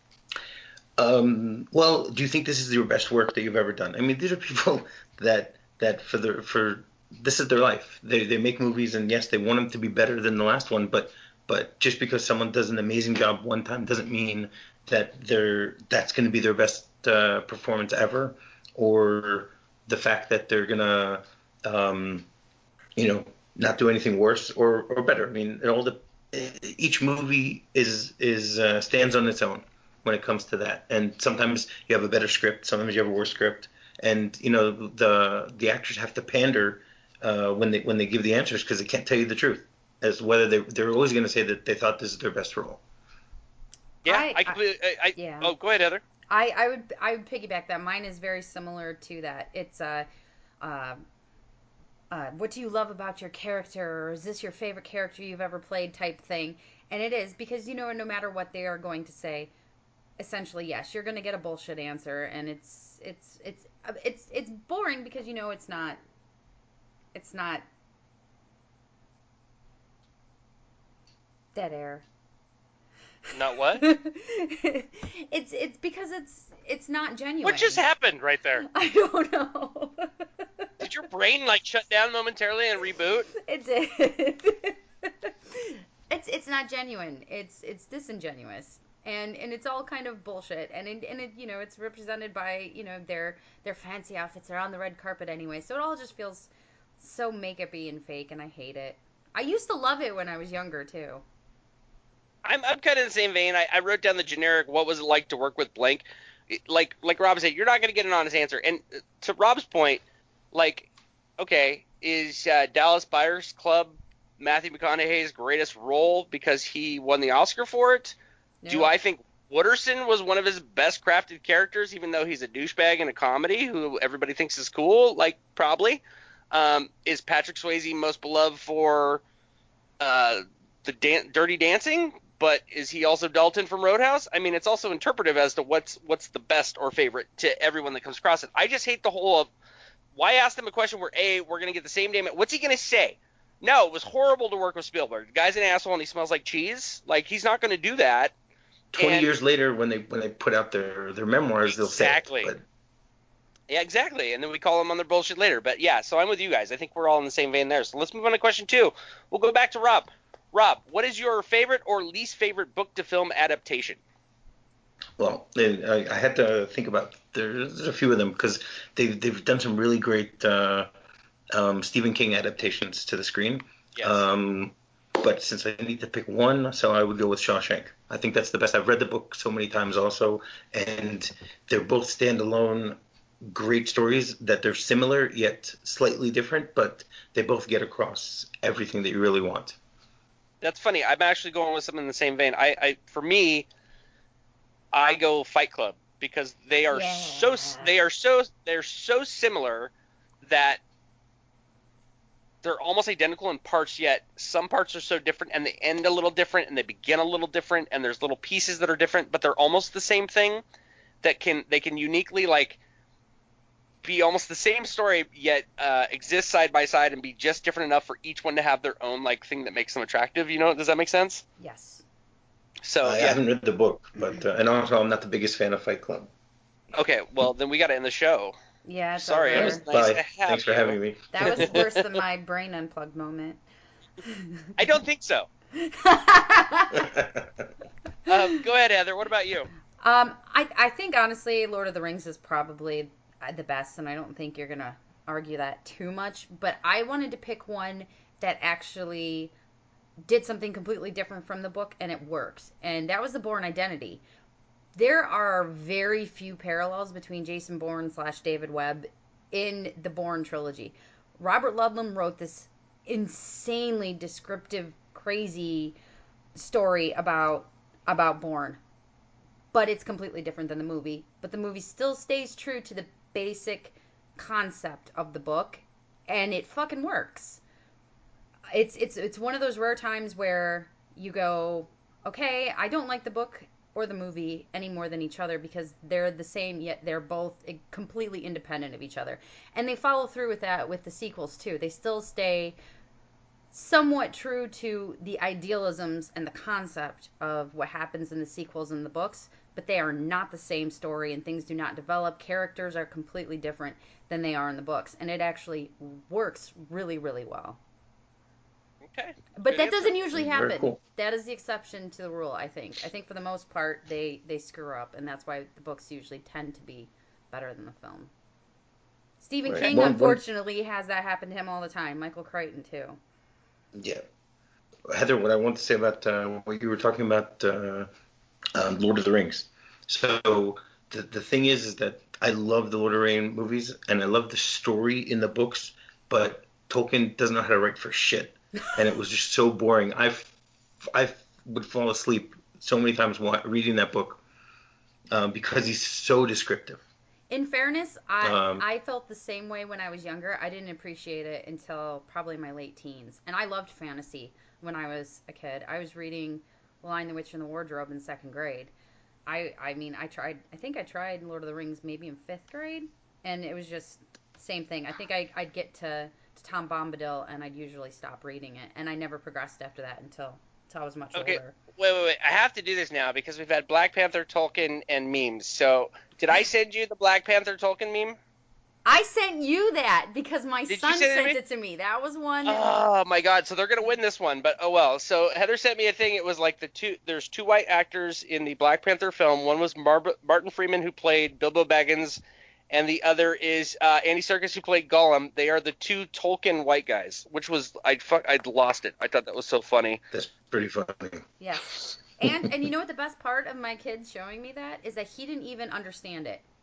um, well, do you think this is your best work that you've ever done? I mean, these are people that that for the for this is their life. They they make movies, and yes, they want them to be better than the last one, but but just because someone does an amazing job one time doesn't mean that they're that's going to be their best uh, performance ever, or the fact that they're gonna, um, you know, not do anything worse or, or better. I mean, it all the each movie is is uh, stands on its own when it comes to that. And sometimes you have a better script, sometimes you have a worse script, and you know the the actors have to pander uh, when they when they give the answers because they can't tell you the truth as to whether they they're always going to say that they thought this is their best role. Yeah, I- I, completely. I, I, yeah. Oh, go ahead, Heather. I, I would I would piggyback that. Mine is very similar to that. It's uh, uh, uh, what do you love about your character, or is this your favorite character you've ever played type thing? And it is, because you know no matter what they are going to say, essentially yes, you're going to get a bullshit answer, and it's it's it's it's it's boring because you know it's not it's not dead air. Not what? it's it's because it's it's not genuine. What just happened right there? I don't know. Did your brain like shut down momentarily and reboot? It did. it's it's not genuine. It's it's disingenuous. And and it's all kind of bullshit. And it, and it you know it's represented by you know their their fancy outfits. They're on the red carpet anyway. So it all just feels so make-up-y and fake, and I hate it. I used to love it when I was younger too. I'm I'm kind of in the same vein. I, I wrote down the generic. What was it like to work with blank? It- Like like Rob said, you're not going to get an honest answer. And uh, to Rob's point, like, okay, is uh, Dallas Buyers Club Matthew McConaughey's greatest role because he won the Oscar for it? No. Do I think Wooderson was one of his best crafted characters, even though he's a douchebag in a comedy who everybody thinks is cool? Like, probably. Um, is Patrick Swayze most beloved for uh, the dan- Dirty Dancing? But is he also Dalton from Roadhouse? I mean, it's also interpretive as to what's what's the best or favorite to everyone that comes across it. I just hate the whole of why ask them a question where A, we're going to get the same damn. What's he going to say? No, it was horrible to work with Spielberg. The guy's an asshole and he smells like cheese. Like, he's not going to do that. Twenty And, years later, when they when they put out their their memoirs, exactly. they'll say it. But Yeah, exactly. And then we call them on their bullshit later. But yeah, so I'm with you guys. I think we're all in the same vein there. So let's move on to question two. We'll go back to Rob. Rob, what is your favorite or least favorite book to film adaptation? Well, I, I had to think about there's a few of them because they've they've done some really great uh, um, Stephen King adaptations to the screen. Yes. Um, but since I need to pick one, so I would go with Shawshank. I think that's the best. I've read the book so many times also, and they're both standalone great stories that they're similar yet slightly different, but they both get across everything that you really want. That's funny. I'm actually going with something in the same vein. I, I for me, I go Fight Club because they are Yeah. so they are so they're so similar that they're almost identical in parts, yet some parts are so different and they end a little different and they begin a little different and there's little pieces that are different, but they're almost the same thing that can they can uniquely like be almost the same story yet uh, exist side by side and be just different enough for each one to have their own like thing that makes them attractive. You know, does that make sense? Yes. So I yeah. haven't read the book, but uh, and also I'm not the biggest fan of Fight Club. Okay, well then we got to end the show. Yeah. It's Sorry, over. it was nice Bye. to have Thanks for you. having me. That was worse than my brain unplugged moment. I don't think so. Um, go ahead, Heather. What about you? Um, I, I think honestly, Lord of the Rings is probably the best, and I don't think you're gonna argue that too much. But I wanted to pick one that actually did something completely different from the book, and it works. And that was The Bourne Identity. There are very few parallels between Jason Bourne slash David Webb in the Bourne trilogy. Robert Ludlum wrote this insanely descriptive, crazy story about about Bourne. But it's completely different than the movie. But the movie still stays true to the basic concept of the book, and it fucking works. It's it's it's one of those rare times where you go, okay, I don't like the book or the movie any more than each other because they're the same, yet they're both completely independent of each other. And they follow through with that with the sequels too. They still stay somewhat true to the idealisms and the concept of what happens in the sequels and the books, but they are not the same story and things do not develop. Characters are completely different than they are in the books, and it actually works really, really well. Okay. But Good that answer. doesn't usually Very happen. cool. That is the exception to the rule, I think. I think for the most part, they, they screw up, and that's why the books usually tend to be better than the film. Stephen Right. King, One- one- unfortunately, has that happen to him all the time. Michael Crichton, too. Yeah. Heather, what I want to say about uh, what you were talking about, uh, um, Lord of the Rings. So the the thing is, is that I love the Lord of the Rings movies, and I love the story in the books, but Tolkien doesn't know how to write for shit, and it was just so boring. I I would fall asleep so many times wa- reading that book um, because he's so descriptive. In fairness, I Um, I felt the same way when I was younger. I didn't appreciate it until probably my late teens. And I loved fantasy when I was a kid. I was reading The Lion, the Witch, and the Wardrobe in second grade. I I mean, I tried, I think I tried Lord of the Rings maybe in fifth grade. And it was just the same thing. I think I, I'd get to, to Tom Bombadil and I'd usually stop reading it. And I never progressed after that until, until I was much Okay. older. Wait, wait, wait. I have to do this now because we've had Black Panther, Tolkien, and memes. So, did I send you the Black Panther Tolkien meme? I sent you that because my Did you son send it to sent me? it to me. That was one. Oh my God! So they're gonna win this one, but oh well. So Heather sent me a thing. It was like the two. There's two white actors in the Black Panther film. One was Mar- Martin Freeman, who played Bilbo Baggins, and the other is uh, Andy Serkis, who played Gollum. They are the two Tolkien white guys, which was I fuck I'd lost it. I thought that was so funny. That's pretty funny. Yes. And and you know what the best part of my kids showing me that is that he didn't even understand it.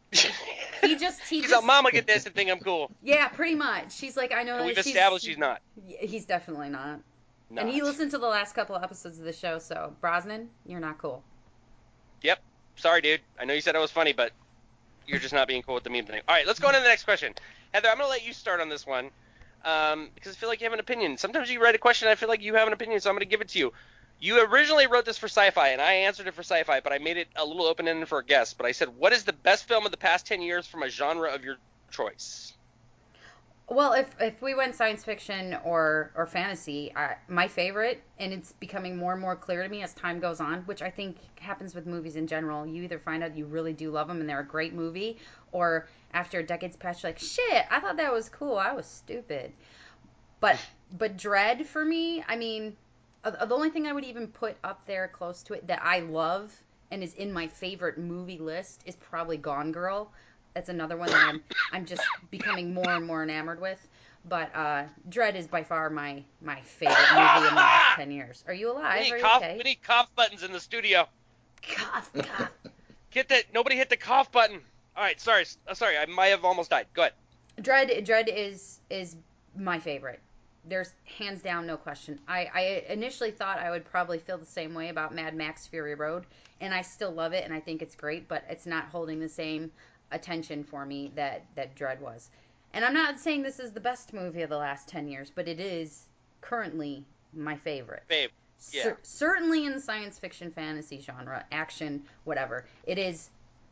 He just he He's just like, Mama, get this and think I'm cool. yeah, pretty much. She's like, I know And that we've she's, established he's not. He's definitely not. Not. And he listened to the last couple of episodes of the show, so Brosnan, you're not cool. Yep. Sorry, dude. I know you said I was funny, but you're just not being cool with the meme thing. All right, let's go on to the next question. Heather, I'm going to let you start on this one um, because I feel like you have an opinion. Sometimes you write a question, I feel like you have an opinion, so I'm going to give it to you. You originally wrote this for Sci-Fi, and I answered it for Sci-Fi, but I made it a little open-ended for a guest. But I said, what is the best film of the past ten years from a genre of your choice? Well, if if we went science fiction or or fantasy, I, my favorite, and it's becoming more and more clear to me as time goes on, which I think happens with movies in general. You either find out you really do love them and they're a great movie, or after a decade's passed, you're like, shit, I thought that was cool. I was stupid. But but Dread for me, I mean, uh, the only thing I would even put up there close to it that I love and is in my favorite movie list is probably Gone Girl. That's another one that I'm I'm just becoming more and more enamored with. But uh, Dread is by far my, my favorite movie in the last ten years. Are you alive? We need, Are you cough, okay? we need cough buttons in the studio. Cough, cough. Get that. Nobody hit the cough button. All right, sorry. Uh, sorry, I might have almost died. Go ahead. Dread Dread is is my favorite. There's hands down no question. I, I initially thought I would probably feel the same way about Mad Max Fury Road, and I still love it and I think it's great, but it's not holding the same attention for me that that Dread was. And I'm not saying this is the best movie of the last ten years, but it is currently my favorite. Babe, yeah. Cer- certainly in the science fiction fantasy genre, action, whatever. It is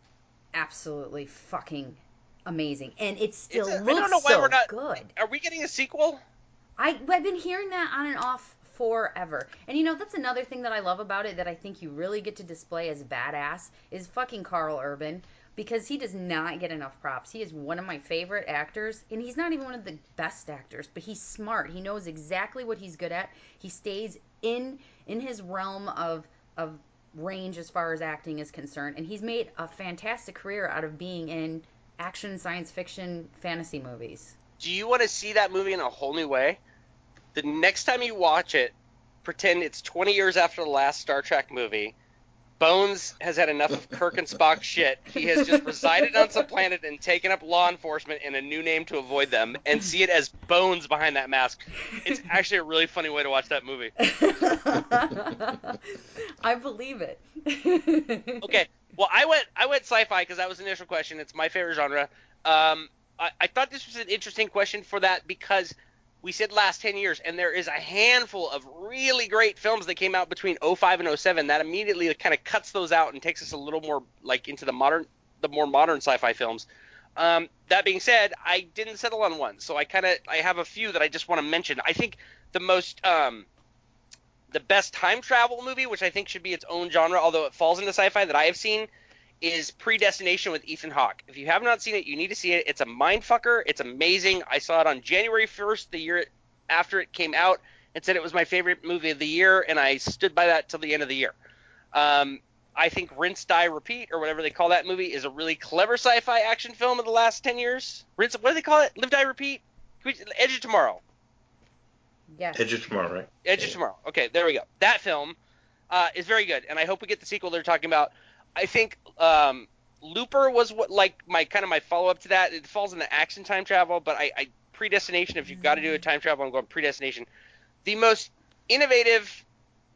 absolutely fucking amazing. And it still It's a- I looks don't know why so we're not- good. Are we getting a sequel? I, I've been hearing that on and off forever. And you know, that's another thing that I love about it that I think you really get to display as badass is fucking Carl Urban. Because he does not get enough props. He is one of my favorite actors, and he's not even one of the best actors, but he's smart. He knows exactly what he's good at. He stays in in his realm of of range as far as acting is concerned, and he's made a fantastic career out of being in action, science fiction, fantasy movies. Do you want to see that movie in a whole new way? The next time you watch it, pretend it's twenty years after the last Star Trek movie. Bones has had enough of Kirk and Spock shit. He has just resided on some planet and taken up law enforcement and a new name to avoid them, and see it as Bones behind that mask. It's actually a really funny way to watch that movie. I believe it. Okay, well, I went I went sci-fi because that was the initial question. It's my favorite genre. Um, I, I thought this was an interesting question for that because we said last ten years, and there is a handful of really great films that came out between oh five and oh seven that immediately kind of cuts those out and takes us a little more like into the modern, the more modern sci-fi films. Um, that being said, I didn't settle on one, so I kind of I have a few that I just want to mention. I think the most um, the best time travel movie, which I think should be its own genre, although it falls into sci-fi, that I have seen is Predestination with Ethan Hawke. If you have not seen it, you need to see it. It's a mindfucker. It's amazing. I saw it on January first, the year after it came out, and said it was my favorite movie of the year, and I stood by that till the end of the year. Um, I think Rinse, Die, Repeat, or whatever they call that movie, is a really clever sci-fi action film of the last ten years. Rinse, what do they call it? Live, Die, Repeat? Edge of Tomorrow. Yes. Edge of Tomorrow, right? Edge of Tomorrow. Okay, there we go. That film uh, is very good, and I hope we get the sequel they're talking about. I think um, Looper was what like my kind of my follow up to that. It falls into action time travel, but I, I Predestination. If you've got to do a time travel, I'm going Predestination. The most innovative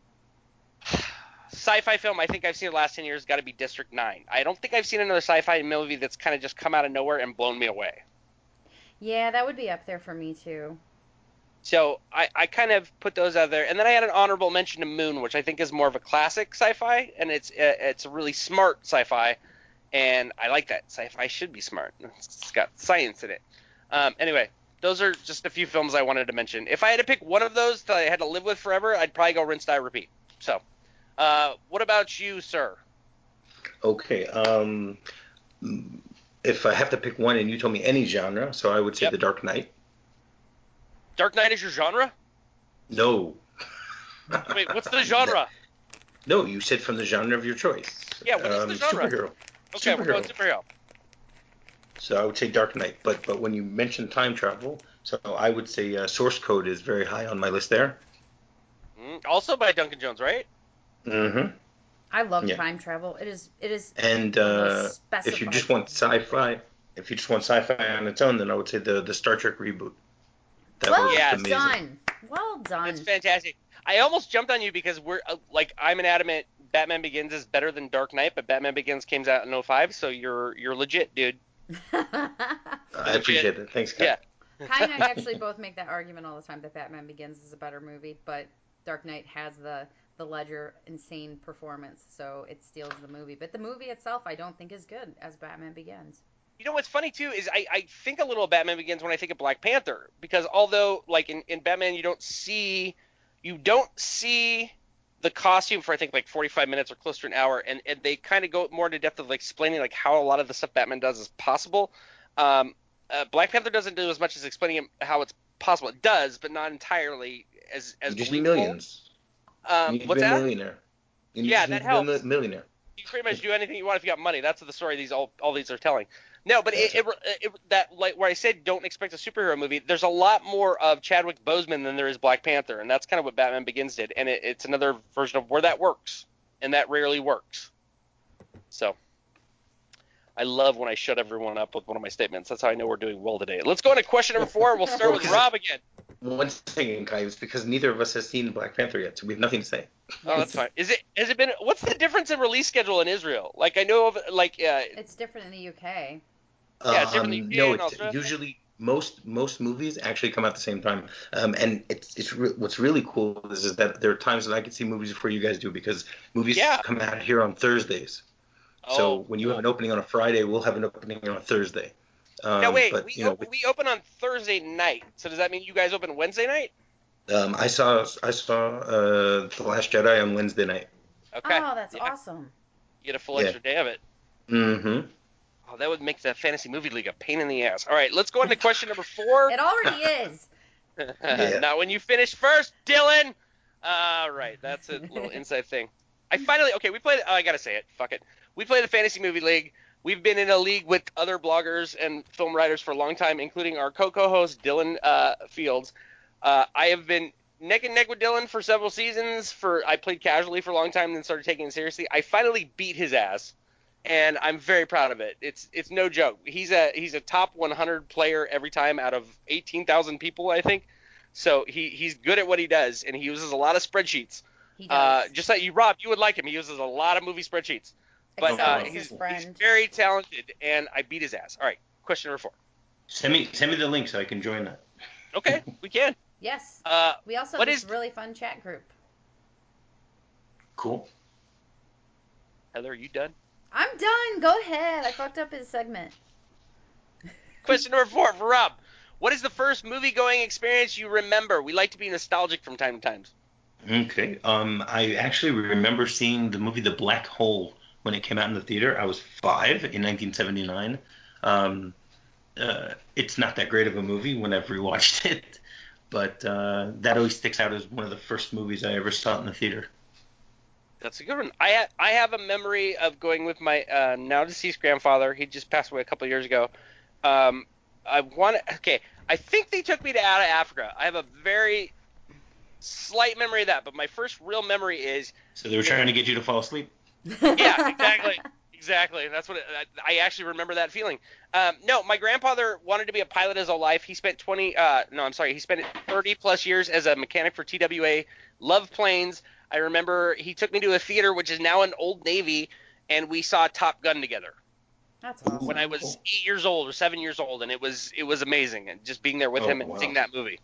sci-fi film I think I've seen in the last ten years has got to be District nine. I don't think I've seen another sci-fi movie that's kind of just come out of nowhere and blown me away. Yeah, that would be up there for me too. So I, I kind of put those out there, and then I had an honorable mention to Moon, which I think is more of a classic sci-fi, and it's uh, it's a really smart sci-fi, and I like that. Sci-fi should be smart. It's got science in it. Um, anyway, those are just a few films I wanted to mention. If I had to pick one of those that I had to live with forever, I'd probably go Rinse, Die, Repeat. So, uh, what about you, sir? Okay. Um, if I have to pick one, and you told me any genre, so I would say Yep. The Dark Knight. Dark Knight is your genre? No. Wait, what's the genre? No, you said from the genre of your choice. Yeah, what is the genre? Superhero. Okay, we're going superhero. So I would say Dark Knight, but but when you mentioned time travel, so I would say uh, Source Code is very high on my list there. Mm, also by Duncan Jones, right? Mm-hmm. I love Yeah. time travel. It is it is And one of those uh, if you specified just want things. sci-fi, if you just want sci-fi on its own, then I would say the the Star Trek reboot. That Well one was Yes. amazing. done. Well done. That's fantastic. I almost jumped on you because we're uh, like I'm an adamant Batman Begins is better than Dark Knight, but Batman Begins came out in oh five, so you're you're legit, dude. I appreciate it. Thanks, Yeah. Kat. Kai and I actually both make that argument all the time that Batman Begins is a better movie, but Dark Knight has the the Ledger insane performance, so it steals the movie. But the movie itself, I don't think is good as Batman Begins. You know what's funny too is I, I think a little of Batman Begins when I think of Black Panther, because although like in, in Batman you don't see you don't see the costume for I think like forty-five minutes or close to an hour, and, and they kind of go more into depth of like explaining like how a lot of the stuff Batman does is possible. Um, uh, Black Panther doesn't do as much as explaining how it's possible. It does, but not entirely as as You just need believable. millions. Um, you need to what's be a that? millionaire. You Yeah, just that need to be a helps. mi- millionaire. You can pretty much do anything you want if you got money. That's the story these all all these are telling. No, but it, Gotcha. it, it that like where I said don't expect a superhero movie. There's a lot more of Chadwick Boseman than there is Black Panther, and that's kind of what Batman Begins did. And it, it's another version of where that works, and that rarely works. So I love when I shut everyone up with one of my statements. That's how I know we're doing well today. Let's go into question number four. We'll start with Rob again. One second, Kai, it's because neither of us has seen Black Panther yet, so we have nothing to say. Oh, that's fine. Is it has it been? What's the difference in release schedule in Israel? Like I know of like uh, It's different in the U K. Yeah, it's different Um, than U K no, and it's Australia. usually most most movies actually come out at the same time. Um, and it's it's re- what's really cool is, is that there are times that I can see movies before you guys do because movies Yeah. come out here on Thursdays. So oh, when you have cool. an opening on a Friday, we'll have an opening on a Thursday. Um, Now wait, but we you know, op- we open on Thursday night. So does that mean you guys open Wednesday night? um, I saw I saw uh, The Last Jedi on Wednesday night. Okay. Oh, that's Yeah, awesome. You get a full Yeah. extra day of it. Mm-hmm. Oh, that would make the fantasy movie league a pain in the ass. All right, let's go on to question number four. It already is. Yeah. Not when you finish first, Dylan. All right, that's a little inside thing. I finally okay. We played. Oh, I gotta say it. Fuck it. We played the fantasy movie league. We've been in a league with other bloggers and film writers for a long time, including our co-co-host Dylan uh, Fields. Uh, I have been neck and neck with Dylan for several seasons. For I played casually for a long time, then started taking it seriously. I finally beat his ass, and I'm very proud of it. It's it's no joke. He's a he's a top one hundred player every time out of eighteen thousand people, I think. So he he's good at what he does, and he uses a lot of spreadsheets. He Uh, does. just like you, Rob, you would like him. He uses a lot of movie spreadsheets. But Excel uh, is he's, his he's friend. very talented, and I beat his ass. All right, question number four. Send me send me the link so I can join that. Okay, we can. Yes. Uh, We also have what this is- really fun chat group. Cool. Heather, are you done? I'm done. Go ahead. I fucked up his segment. Question number four for Rob. What is the first movie-going experience you remember? We like to be nostalgic from time to time. Okay. Um, I actually remember seeing the movie The Black Hole when it came out in the theater. I was five in nineteen seventy-nine. Um, uh, it's not that great of a movie when I've rewatched it, but uh, that always sticks out as one of the first movies I ever saw in the theater. That's a good one. I ha- I have a memory of going with my uh, now deceased grandfather. He just passed away a couple of years ago. Um, I want okay. I think they took me to out of Africa. I have a very slight memory of that, but my first real memory is So they were trying to get you to fall asleep? yeah, exactly, exactly. That's what it, I, I actually remember that feeling. Um, no, my grandfather wanted to be a pilot his whole life. He spent twenty. Uh, no, I'm sorry. He spent thirty plus years as a mechanic for T W A. Loved planes. I remember he took me to a theater which is now an Old Navy, and we saw Top Gun together That's awesome. when I was eight years old or seven years old, and it was it was amazing. And just being there with Oh, him and wow. seeing that movie.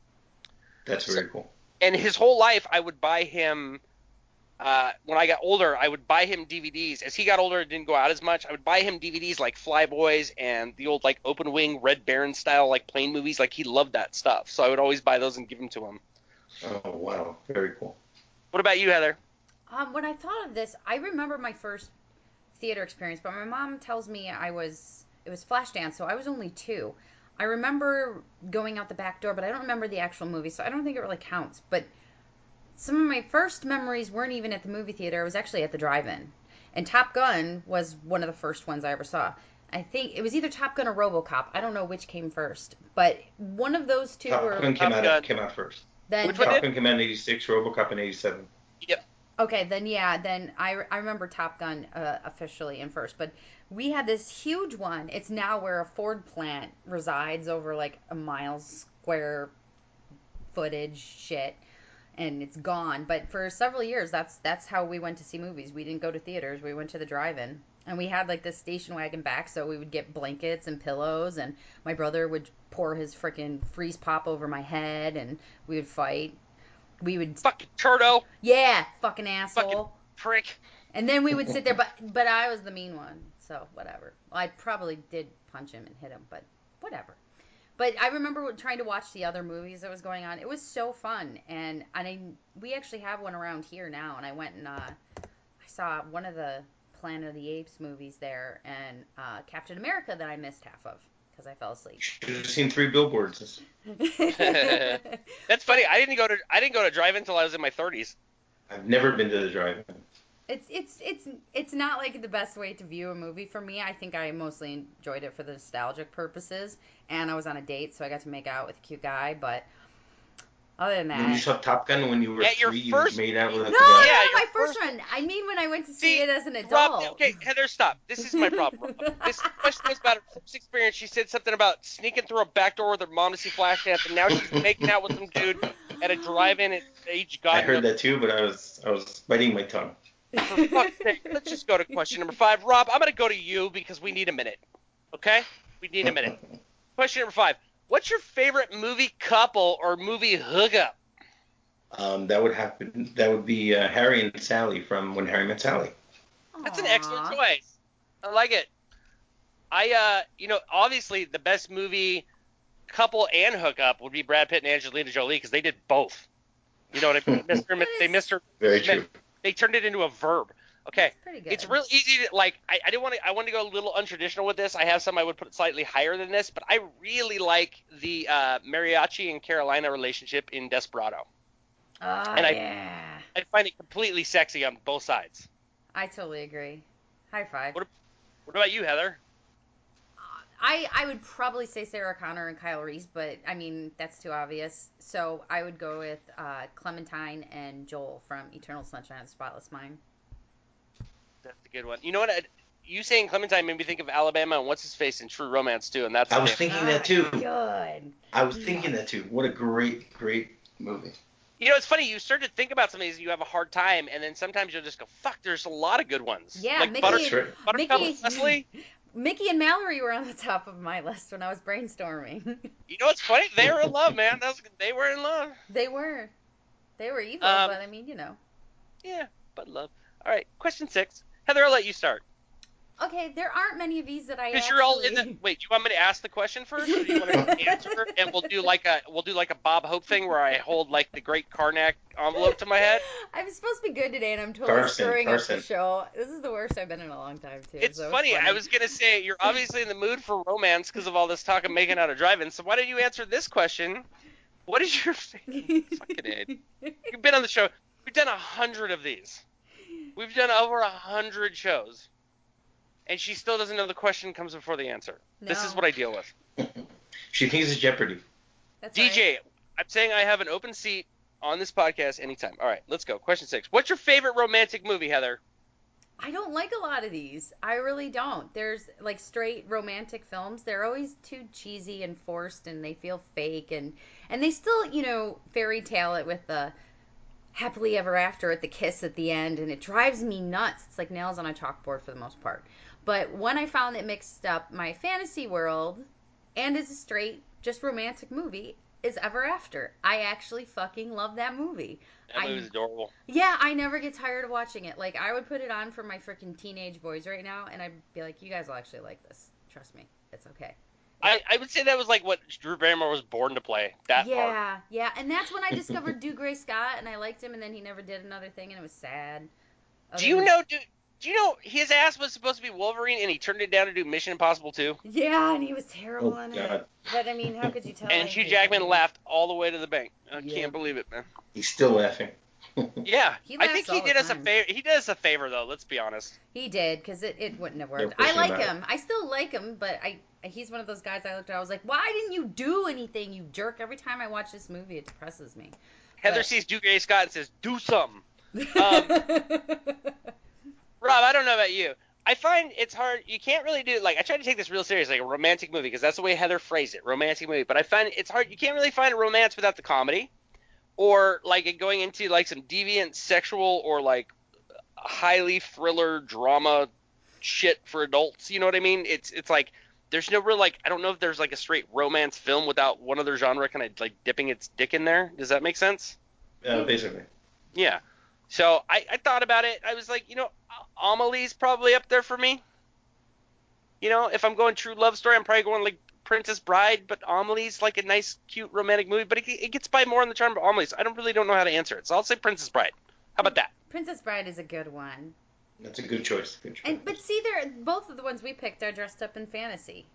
That's very cool. And his whole life, I would buy him. Uh, when I got older, I would buy him D V Ds. As he got older, it didn't go out as much. I would buy him D V Ds like Flyboys and the old like Open Wing, Red Baron style like plane movies. Like he loved that stuff, so I would always buy those and give them to him. Oh, wow. Very cool. What about you, Heather? Um, when I thought of this, I remember my first theater experience, but my mom tells me I was it was Flashdance, so I was only two. I remember going out the back door, but I don't remember the actual movie, so I don't think it really counts. But some of my first memories weren't even at the movie theater. It was actually at the drive-in. And Top Gun was one of the first ones I ever saw. I think it was either Top Gun or RoboCop. I don't know which came first, but one of those two Top were Gun came Top out, Gun. came out first. then Which one Top did? Gun came out in eighty-six, RoboCop in eighty-seven. Yep. Okay, then yeah, then I, I remember Top Gun uh, officially in first, but we had this huge one. It's now where a Ford plant resides over like a mile square footage shit, and it's gone. But for several years, that's that's how we went to see movies. We didn't go to theaters. We went to the drive-in. And we had like this station wagon back, so we would get blankets and pillows, and my brother would pour his freaking freeze pop over my head, and we would fight. We would, Fucking turdo. yeah, fucking asshole. Fucking prick. And then we would sit there, but but I was the mean one, so whatever. I probably did punch him and hit him, but whatever. But I remember trying to watch the other movies that was going on. It was so fun, and and I, we actually have one around here now. And I went and uh, I saw one of the Planet of the Apes movies there, and uh, Captain America that I missed half of because I fell asleep. Should have seen three billboards. That's funny. I didn't go to I didn't go to drive-in until I was in my thirties. I've never been to the drive-in. It's it's it's it's not like the best way to view a movie for me. I think I mostly enjoyed it for the nostalgic purposes, and I was on a date, so I got to make out with a cute guy. But other than When you that, saw Top Gun when you were Yeah, your three, first- you made out with no, a no, guy. Yeah, not your my first first- one. I mean, when I went to see, See, it as an adult. Rob, okay, Heather, stop. This is my problem. This question was about her first experience. She said something about sneaking through a back door with her mom to see Flashdance, and now she's making out with some dude at a drive-in at age God I heard knows. that too, but I was I was biting my tongue. For fuck's sake, let's just go to question number five. Rob, I'm going to go to you because we need a minute. Okay? We need a minute. Question number five. What's your favorite movie couple or movie hookup? Um, that would happen. That would be uh, Harry and Sally from When Harry Met Sally. That's an Aw. excellent choice. I like it. I, uh, you know, obviously the best movie couple and hookup would be Brad Pitt and Angelina Jolie because they did both. You know what I mean? Mister They missed her. Very true. They turned it into a verb. Okay. Pretty good. It's real easy to like. I, I didn't want to. I want to go a little untraditional with this. I have some I would put slightly higher than this, but I really like the uh, Mariachi and Carolina relationship in Desperado. Oh, and I- yeah. I find it completely sexy on both sides. I totally agree. High five. What- What about you, Heather? I, I would probably say Sarah Connor and Kyle Reese, but I mean, that's too obvious. So I would go with uh, Clementine and Joel from Eternal Sunshine of the Spotless Mind. That's a good one. You know what? I, you saying Clementine made me think of Alabama and what's his face in True Romance too, and that's I was the- thinking that too. Good. I was thinking that too. What a great, great movie. You know, it's funny. You start to think about some of these, you have a hard time, and then sometimes you'll just go, "Fuck!" There's a lot of good ones. Yeah, like Mickey Butter, and- Sure. Buttercup Mickey- and Leslie. Mickey and Mallory were on the top of my list when I was brainstorming. You know what's funny? They were in love, man. That was, they were in love. They were. They were evil, Um, but I mean, you know. Yeah, but love. All right, question six. Heather, I'll let you start. Okay, there aren't many of these that I Because actually... you're all in the. Wait, do you want me to ask the question first, or do you want to answer? And we'll do like a we'll do like a Bob Hope thing where I hold like the Great Karnak envelope to my head. I'm supposed to be good today, and I'm totally Carson, screwing up Carson. the show. This is the worst I've been in a long time, too. It's so funny. I was gonna say you're obviously in the mood for romance because of all this talk of making out a drive-in. So why don't you answer this question? What is your favorite fucking Ed? You've been on the show. We've done a hundred of these. We've done over a hundred shows, and she still doesn't know the question comes before the answer. This is No. what I deal with. She thinks it's Jeopardy. That's D J, right. I'm saying I have an open seat on this podcast anytime. All right, let's go. Question six. What's your favorite romantic movie, Heather? I don't like a lot of these. I really don't. There's like straight romantic films. They're always too cheesy and forced, and they feel fake, and and they still, you know, fairy tale it with the happily ever after at the kiss at the end, and it drives me nuts. It's like nails on a chalkboard for the most part. But when I found it mixed up my fantasy world and is a straight, just romantic movie, is Ever After. I actually fucking love that movie. That I- movie's adorable. Yeah, I never get tired of watching it. Like, I would put it on for my freaking teenage boys right now, and I'd be like, you guys will actually like this. Trust me. It's okay. I, I would say that was like what Drew Barrymore was born to play. That yeah, part. yeah. And that's when I discovered Do Gray Scott, and I liked him, and then he never did another thing, and it was sad. Other Do you than- know? Do, do you know his ass was supposed to be Wolverine, and he turned it down to do Mission Impossible two? Yeah, and he was terrible Oh, in God. it. But, I mean, how could you tell? And I Hugh hate Jackman him? laughed all the way to the bank. I Yeah. can't believe it, man. He's still laughing. Yeah, He I think laughs he all did the us a time. favor. He did us a favor, though. Let's be honest. He did, because it, it wouldn't have No worked. I question like about it. him. I still like him, but I he's one of those guys I looked at. I was like, why didn't you do anything, you jerk? Every time I watch this movie, it depresses me. Heather But- sees Drew Gray Scott and says, "Do something." Um, Rob, I don't know about you. I find it's hard. You can't really do like I try to take this real serious, like a romantic movie, because that's the way Heather phrased it, romantic movie. But I find it's hard. You can't really find a romance without the comedy, or like it going into like some deviant sexual or like highly thriller drama shit for adults. You know what I mean? It's it's like there's no real like I don't know if there's like a straight romance film without one other genre kind of like dipping its dick in there. Does that make sense? Uh, basically. Yeah. So I, I thought about it. I was like, you know, Amelie's probably up there for me. You know, if I'm going true love story, I'm probably going like Princess Bride, but Amelie's like a nice, cute, romantic movie. But it, it gets by more on the charm of Amelie's. I don't really don't know how to answer it, so I'll say Princess Bride. How about that? Princess Bride is a good one. That's a good choice. Good choice. And but see, they're both of the ones we picked are dressed up in fantasy.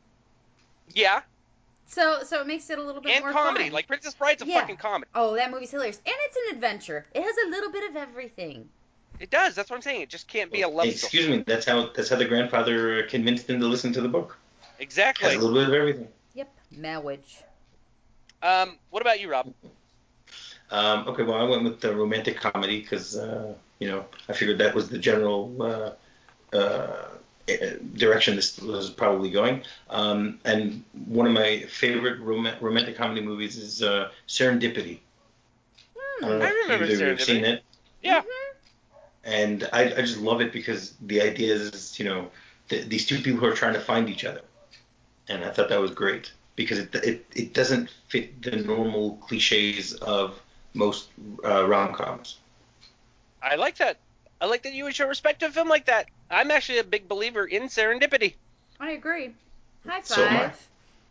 Yeah. So so it makes it a little bit and more comedy. fun. Like Princess Bride's a Yeah. fucking comedy. Oh, that movie's hilarious, and it's an adventure. It has a little bit of everything. It does. That's what I'm saying. It just can't be a love Hey, story. excuse me. That's how that's how the grandfather convinced him to listen to the book. Exactly. Has a little bit of everything. Yep, marriage. Um, what about you, Rob? Um, okay, well, I went with the romantic comedy because, uh, you know, I figured that was the general uh, uh, direction this was probably going. Um, and one of my favorite rom- romantic comedy movies is uh, Serendipity. Hmm. I don't know I if remember you've ever Serendipity. seen it. Yeah. And I, I just love it because the idea is, you know, th- these two people who are trying to find each other. And I thought that was great because it it, it doesn't fit the normal cliches of most uh, rom-coms. I like that. I like that you would show respect to a film like that. I'm actually a big believer in Serendipity. I agree. High So am I. five.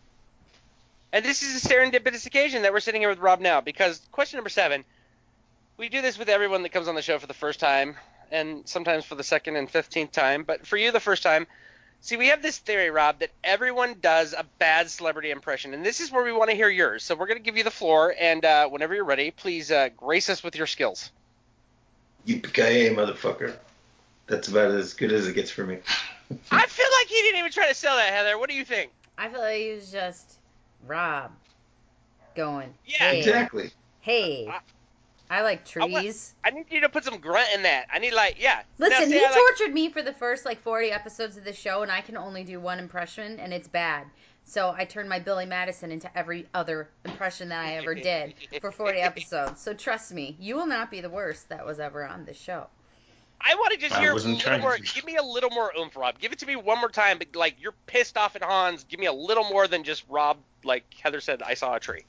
And this is a serendipitous occasion that we're sitting here with Rob now, because question number seven, we do this with everyone that comes on the show for the first time, and sometimes for the second and fifteenth time, but for you the first time. See, we have this theory, Rob, that everyone does a bad celebrity impression, and this is where we want to hear yours. So we're going to give you the floor, and uh, whenever you're ready, please uh, grace us with your skills. Yippee-ki-yay, motherfucker. That's about as good as it gets for me. I feel like he didn't even try to sell that, Heather. What do you think? I feel like he was just Rob going. Yeah, hey, Exactly. Hey, I- I like I want- trees. I need you to put some grunt in that. I need, like, yeah. Now, Listen, say he I like- tortured me for the first like forty episodes of the show, and I can only do one impression, and it's bad. So I turned my Billy Madison into every other impression that I ever did for forty episodes. So trust me, you will not be the worst that was ever on this show. I want to just I hear a wasn't little trying to more. be- Give me a little more oomph, Rob. Give it to me one more time. But like you're pissed off at Hans. Give me a little more than just Rob. Like Heather said, I saw a tree.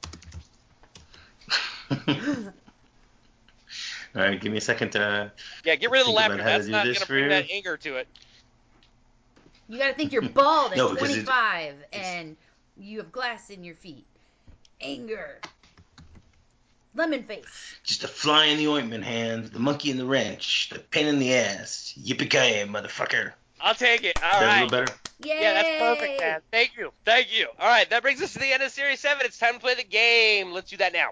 All right, give me a second to... Yeah, get rid of the Think about laughter. how to That's do not this gonna for bring you. that anger to it. You got to think you're bald at No, because it- twenty-five, and you have glass in your feet. Anger. Lemon face. Just a fly in the ointment, Hans. The monkey in the wrench. The pain in the ass. Yippee-ki-yay, motherfucker. I'll take it. All Is that a right. little better? Yay! Yeah, that's perfect, man. Thank you. Thank you. All right, that brings us to the end of Series seven. It's time to play the game. Let's do that now.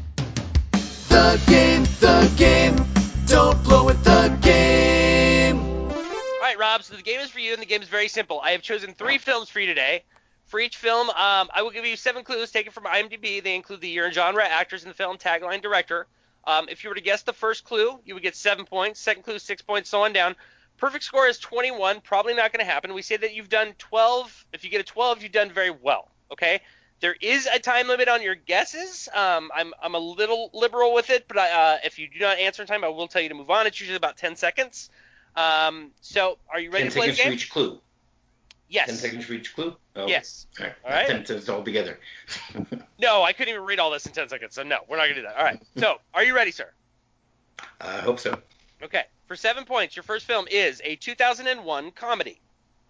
The game, the game, don't blow it, the game. All right, Rob, so the game is for you, and the game is very simple. I have chosen three films for you today. For each film, um, I will give you seven clues taken from IMDb. They include the year and genre, actors in the film, tagline, director. Um, if you were to guess the first clue, you would get seven points. Second clue, six points, so on down. Perfect score is twenty-one. Probably not going to happen. We say that you've done twelve. If you get a twelve, you've done very well. Okay? There is a time limit on your guesses. Um, I'm I'm a little liberal with it, but I, uh, if you do not answer in time, I will tell you to move on. It's usually about ten seconds. Um, so, are you ready Ten to play the seconds for game? each clue. Yes. Ten seconds for each clue? Oh. Yes. All right. All right. Ten seconds all together. No, I couldn't even read all this in ten seconds, so no, we're not going to do that. All right. So, are you ready, sir? I hope so. Okay. For seven points, your first film is a two thousand one comedy.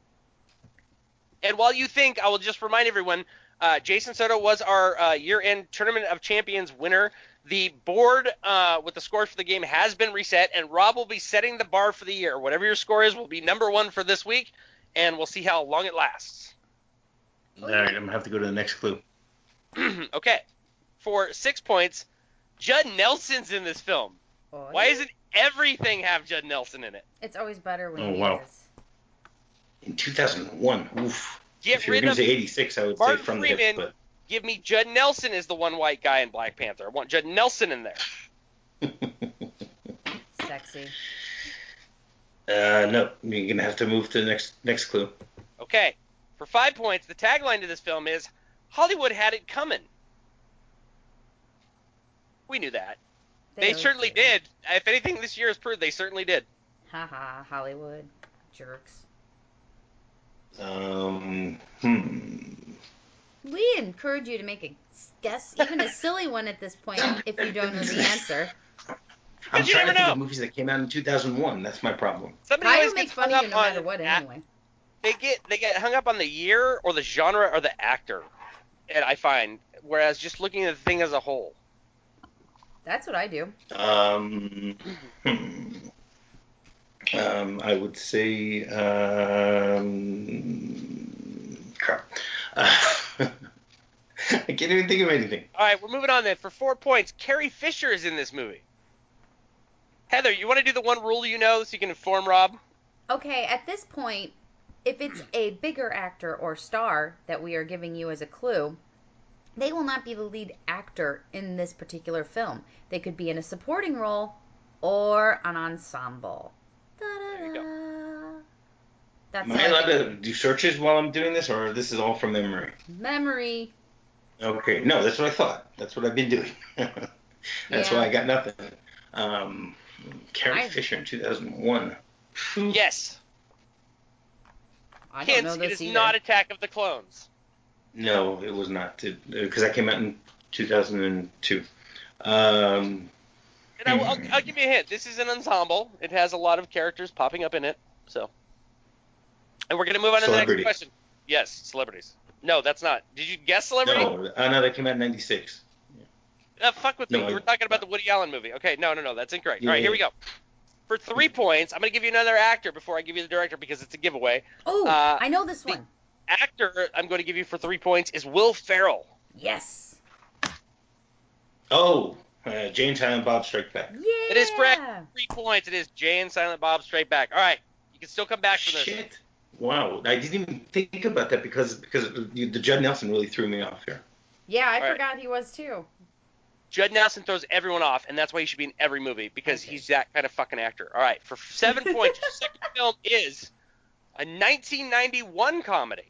And while you think, I will just remind everyone, uh, Jason Soto was our uh, year-end Tournament of Champions winner. The board uh, with the scores for the game has been reset, and Rob will be setting the bar for the year. Whatever your score is will be number one for this week, and we'll see how long it lasts. All right, I'm going to have to go to the next clue. Okay. For six points, Judd Nelson's in this film. Oh, Why yeah. doesn't everything have Judd Nelson in it? It's always better when Oh, he wow. is. In two thousand one, oof. Get If you were rid going of to say eighty-six, I would Martin say from the Freeman. hip, but... Give me Judd Nelson as the one white guy in Black Panther. I want Judd Nelson in there. sexy. Uh, no, you're gonna have to move to the next next clue. Okay. For five points, the tagline to this film is Hollywood had it coming. We knew that. They, they certainly did. If anything this year has proved, they certainly did. Haha, Hollywood. Jerks. Um, hmm. We encourage you to make a guess, even a silly one at this point, if you don't know the answer. I'm you trying never to think know. of movies that came out in two thousand one. That's my problem. Somebody I always will make gets fun hung of you up no on matter what, a- anyway. They get they get hung up on the year or the genre or the actor, and I find, whereas just looking at the thing as a whole. That's what I do. Um, hmm. um, I would say, um, crap. Uh, I can't even think of anything. All right, we're moving on then. For four points, Carrie Fisher is in this movie. Heather, you want to do the one rule you know so you can inform Rob? Okay, at this point, if it's a bigger actor or star that we are giving you as a clue, they will not be the lead actor in this particular film. They could be in a supporting role or an ensemble. There you go. That's Am I allowed to do searches while I'm doing this, or this is all from memory? Memory. Okay, no, that's what I thought. That's what I've been doing. That's Yeah. why I got nothing. Um, Carrie I- Fisher in two thousand one. Yes. I don't know Hints, this it is either. not Attack of the Clones. No, it was not, because that came out in two thousand two. Um, And I will, I'll, I'll give you a hint. This is an ensemble. It has a lot of characters popping up in it. So, and we're gonna move on to the Celebrity. next question. Yes, celebrities. No, that's not. Did you guess celebrity? no, uh, no, that came out in ninety-six. Uh, fuck with No, me. I- We were talking about the Woody Allen movie. Okay, no, no, no, that's incorrect. Yeah, All right, here yeah. we go. For three points, I'm gonna give you another actor before I give you the director because it's a giveaway. Oh, Uh, I know this the- one. Actor I'm going to give you for three points is Will Ferrell. Yes. Oh, uh, Jane Silent Bob Strike Back. Yeah. It is correct. Three points. It is Jay and Silent Bob Straight Back. All right, you can still come back from this. Shit. Wow, I didn't even think about that because because the Judd Nelson really threw me off here. Yeah, I All right. forgot he was too. Judd Nelson throws everyone off, and that's why he should be in every movie because Okay. he's that kind of fucking actor. All right, for seven points, your second film is a nineteen ninety-one comedy.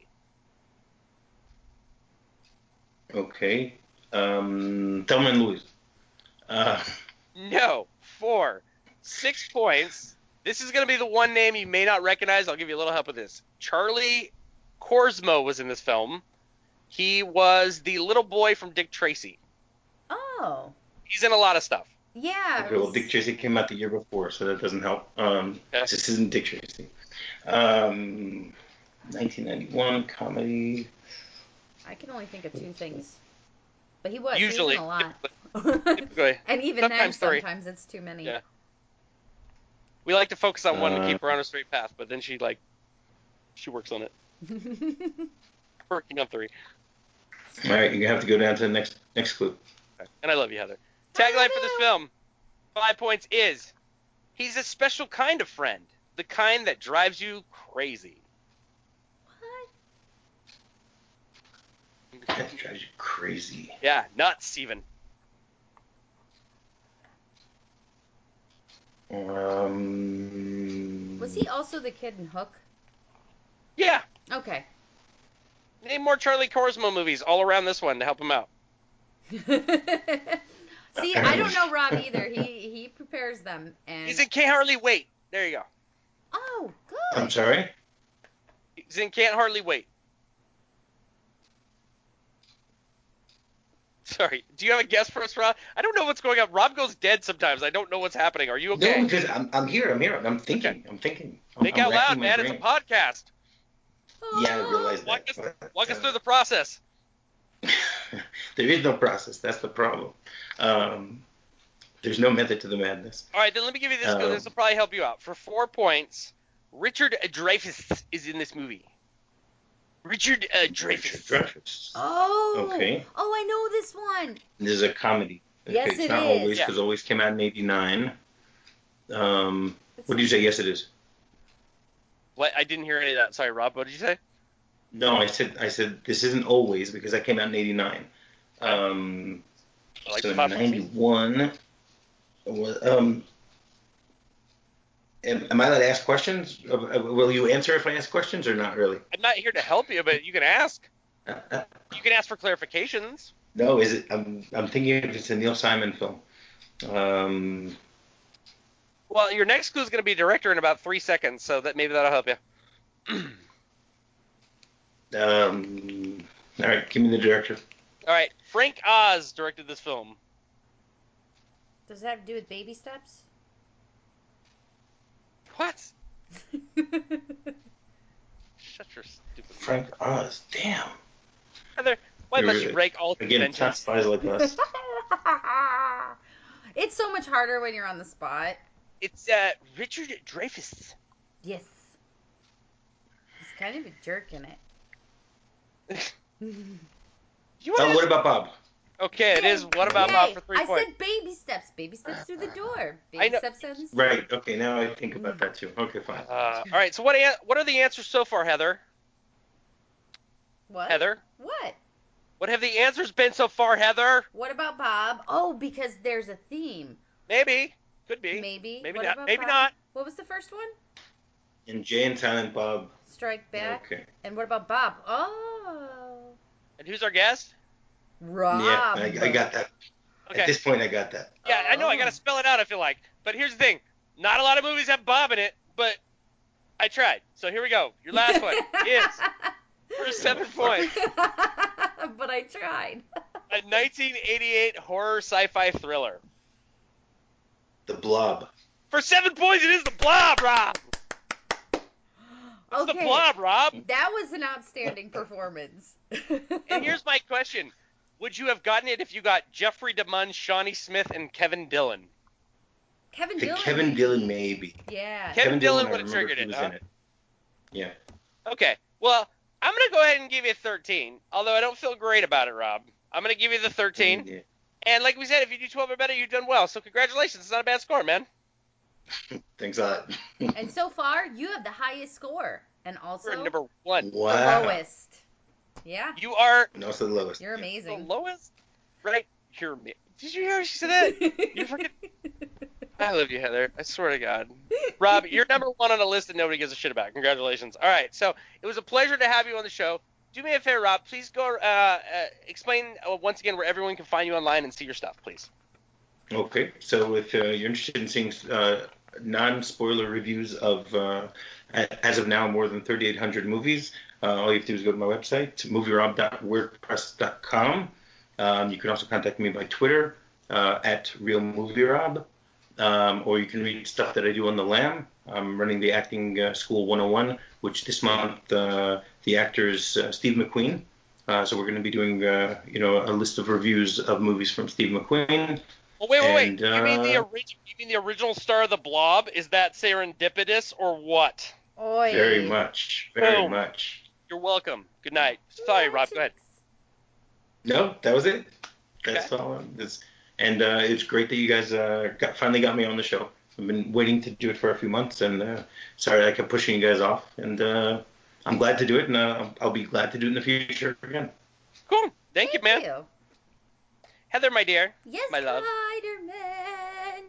Okay. Um, Thelma and Louise. Uh, No, four, six points. This is going to be the one name you may not recognize. I'll give you a little help with this. Charlie Korsmo was in this film. He was the little boy from Dick Tracy. Oh. He's in a lot of stuff. Yeah. okay, well, Dick Tracy came out the year before, so that doesn't help. Um, Okay. This isn't Dick Tracy. Um, nineteen ninety-one comedy. I can only think of two things. But he was. Usually, He was in a typically, lot. typically. And even Sometimes then, three. sometimes it's too many. Yeah. We like to focus on one to Uh, keep her on a straight path, but then she like she works on it, working on three. All right, you have to go down to the next next clue. And I love you, Heather. Tagline for this film, five points is, he's a special kind of friend, the kind that drives you crazy. That drives you crazy. Yeah, nuts even. Um, Was he also the kid in Hook? Yeah, Okay. name more Charlie Korsmo movies all around this one to help him out. See, I don't know Rob either. He he prepares them and He's in Can't Hardly Wait. There you go. Oh, good. I'm sorry. He's in Can't Hardly Wait. Sorry. Do you have a guess for us, Rob? I don't know what's going on. Rob goes dead sometimes. I don't know what's happening. Are you okay? No, because I'm I'm here. I'm here. I'm thinking. I'm thinking. I'm, Think I'm out loud, racking my man. It's a brain. podcast. Yeah, I realize Walk that. us, but, walk us uh, through the process. There is no process. That's the problem. Um, there's no method to the madness. All right, then let me give you this. 'Cause Um, this will probably help you out. For four points, Richard Dreyfuss is in this movie. Richard uh, Dreyfuss. Dreyfuss. Oh. Okay. Oh, I know this one. This is a comedy. Yes, it's it not is. always, Yeah. because always came out in eighty-nine. Um, what do you say? Yes, it is. What? I didn't hear any of that. Sorry, Rob. What did you say? No, I said I said this isn't always because that came out in eighty-nine. Um, I like so the five points. ninety-one was um. Am, am I allowed to ask questions? Uh, uh, Will you answer if I ask questions or not really? I'm not here to help you, but you can ask. Uh, uh, You can ask for clarifications. no, is it? I'm, I'm thinking if it's a Neil Simon film. Um, Well, your next clue is going to be director in about three seconds, so that maybe that'll help you. um, all right, give me the director. All right, Frank Oz directed this film. Does that have to do with baby steps? What? Shut your stupid Frank Oz. Damn. Heather, why must you You're- break all Again, top conventions? spies like us. It's so much harder when you're on the spot. It's uh, Richard Dreyfuss. Yes. He's kind of a jerk in it. You Oh, want what about Bob? Okay, it is. What about Yay. Bob for three I points? said baby steps. Baby steps through the door. Baby I know- steps down the stairs. Right. Okay. Now I think about that too. Okay. Fine. Uh, all right. So what? An- what are the answers so far, Heather? What? Heather, What? what have the answers been so far, Heather? What about Bob? Oh, because there's a theme. Maybe. Could be. Maybe. Maybe What not. about Maybe Bob? not. What was the first one? And Jay and Silent Bob. Strike Back. Okay. And what about Bob? Oh. And who's our guest? Rob. Yeah, I, I got that. Okay. At this point, I got that. Yeah, I know. I Oh. gotta spell it out. I feel like. But here's the thing. Not a lot of movies have Bob in it, but I tried. So here we go. Your last one is for seven points. But I tried. A nineteen eighty-eight horror sci-fi thriller. The Blob. For seven points, it is The Blob, Rob. It's Okay. The Blob, Rob. That was an outstanding performance. And here's my question: would you have gotten it if you got Jeffrey DeMunn, Shawnee Smith, and Kevin Dillon? Kevin The Dillon. Kevin Dillon, maybe. Yeah. Kevin Dillon I would've remember triggered he it, was huh? in it. Yeah. Okay. Well, I'm gonna go ahead and give you a thirteen. Although I don't feel great about it, Rob. I'm gonna give you the thirteen. Yeah. And like we said, if you do twelve or better, you've done well. So congratulations. It's not a bad score, man. Thanks a lot. And so far, you have the highest score. And also We're number one. the Wow. lowest. Yeah. You are And also the lowest. You're the amazing. lowest, right? You're. ama- Did you hear how she said that? You fucking. I love you, Heather. I swear to God. Rob, you're number one on a list that nobody gives a shit about. Congratulations. All right, so it was a pleasure to have you on the show. Do me a favor, Rob. Please go uh, uh, explain uh, once again where everyone can find you online and see your stuff, please. Okay, so if uh, you're interested in seeing uh, non-spoiler reviews of, uh, a- as of now, more than thirty-eight hundred movies, uh, all you have to do is go to my website, movie rob dot wordpress dot com. Um, you can also contact me by Twitter uh, at realmovierob, um, or you can read stuff that I do on the Lam. I'm running the Acting uh, School one oh one, which this month uh, the actor is uh, Steve McQueen. Uh, so we're going to be doing, uh, you know, a list of reviews of movies from Steve McQueen. Well, wait, wait, wait. And, you mean the uh, original? You mean the original star of the Blob? Is that serendipitous or what? Oy. Very much, very Boom. much. You're welcome. Good night. Sorry, Rob. Go ahead. No, that was it. That's Okay. all. um, This, and uh, it's great that you guys uh, got finally got me on the show. I've been waiting to do it for a few months, and uh, sorry I kept pushing you guys off. And uh, I'm glad to do it, and uh, I'll be glad to do it in the future again. Cool. Thank you, man. Heather, my dear. Yes, My love. Spider-Man.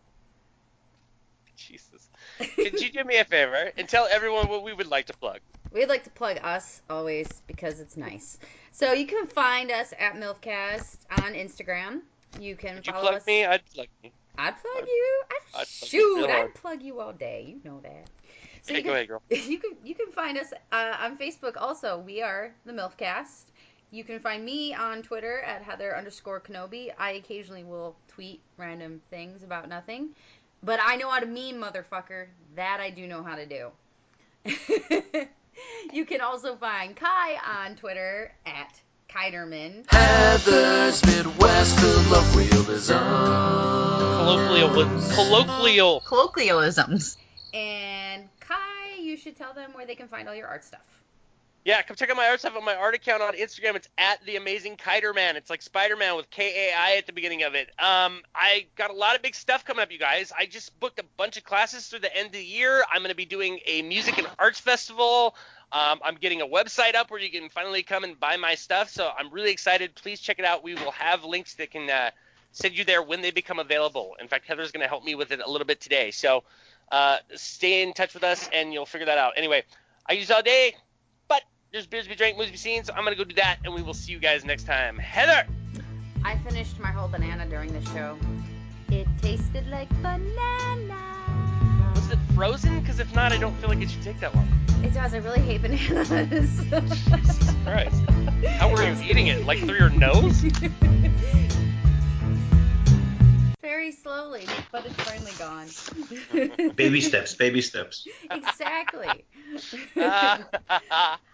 Jesus. Could you do me a favor and tell everyone what we would like to plug? We'd like to plug us always because it's nice. So you can find us at MILFcast on Instagram. You can Would you follow plug us. me? I'd plug me. I'd plug you. I'd, I'd plug you shoot, real hard. I'd plug you all day. You know that. So Okay, you go can, ahead, girl. You can you can find us uh, on Facebook also. We are the MILFcast. You can find me on Twitter at Heather underscore Kenobi. I occasionally will tweet random things about nothing. But I know how to meme, motherfucker. That I do know how to do. You can also find Kai on Twitter at Kiderman. Heather's Midwest colloquialism. Colloquial. Colloquial. Colloquialisms. And Kai, you should tell them where they can find all your art stuff. Yeah, come check out my art stuff on my art account on Instagram. It's at the Amazing Kiterman. It's like Spider-Man with K A I at the beginning of it. Um, I got a lot of big stuff coming up, you guys. I just booked a bunch of classes through the end of the year. I'm going to be doing a music and arts festival. Um, I'm getting a website up where you can finally come and buy my stuff. So I'm really excited. Please check it out. We will have links that can uh, send you there when they become available. In fact, Heather's going to help me with it a little bit today. So Uh, stay in touch with us, and you'll figure that out. Anyway, I use all day, but there's beers to be drank, movies to be seen, so I'm going to go do that, and we will see you guys next time. Heather! I finished my whole banana during the show. It tasted like banana. Was it frozen? Because if not, I don't feel like it should take that long. It does. I really hate bananas. Jesus Christ. How were you eating it? Like through your nose? Very slowly, but it's finally gone. Baby steps, baby steps. Exactly. Uh,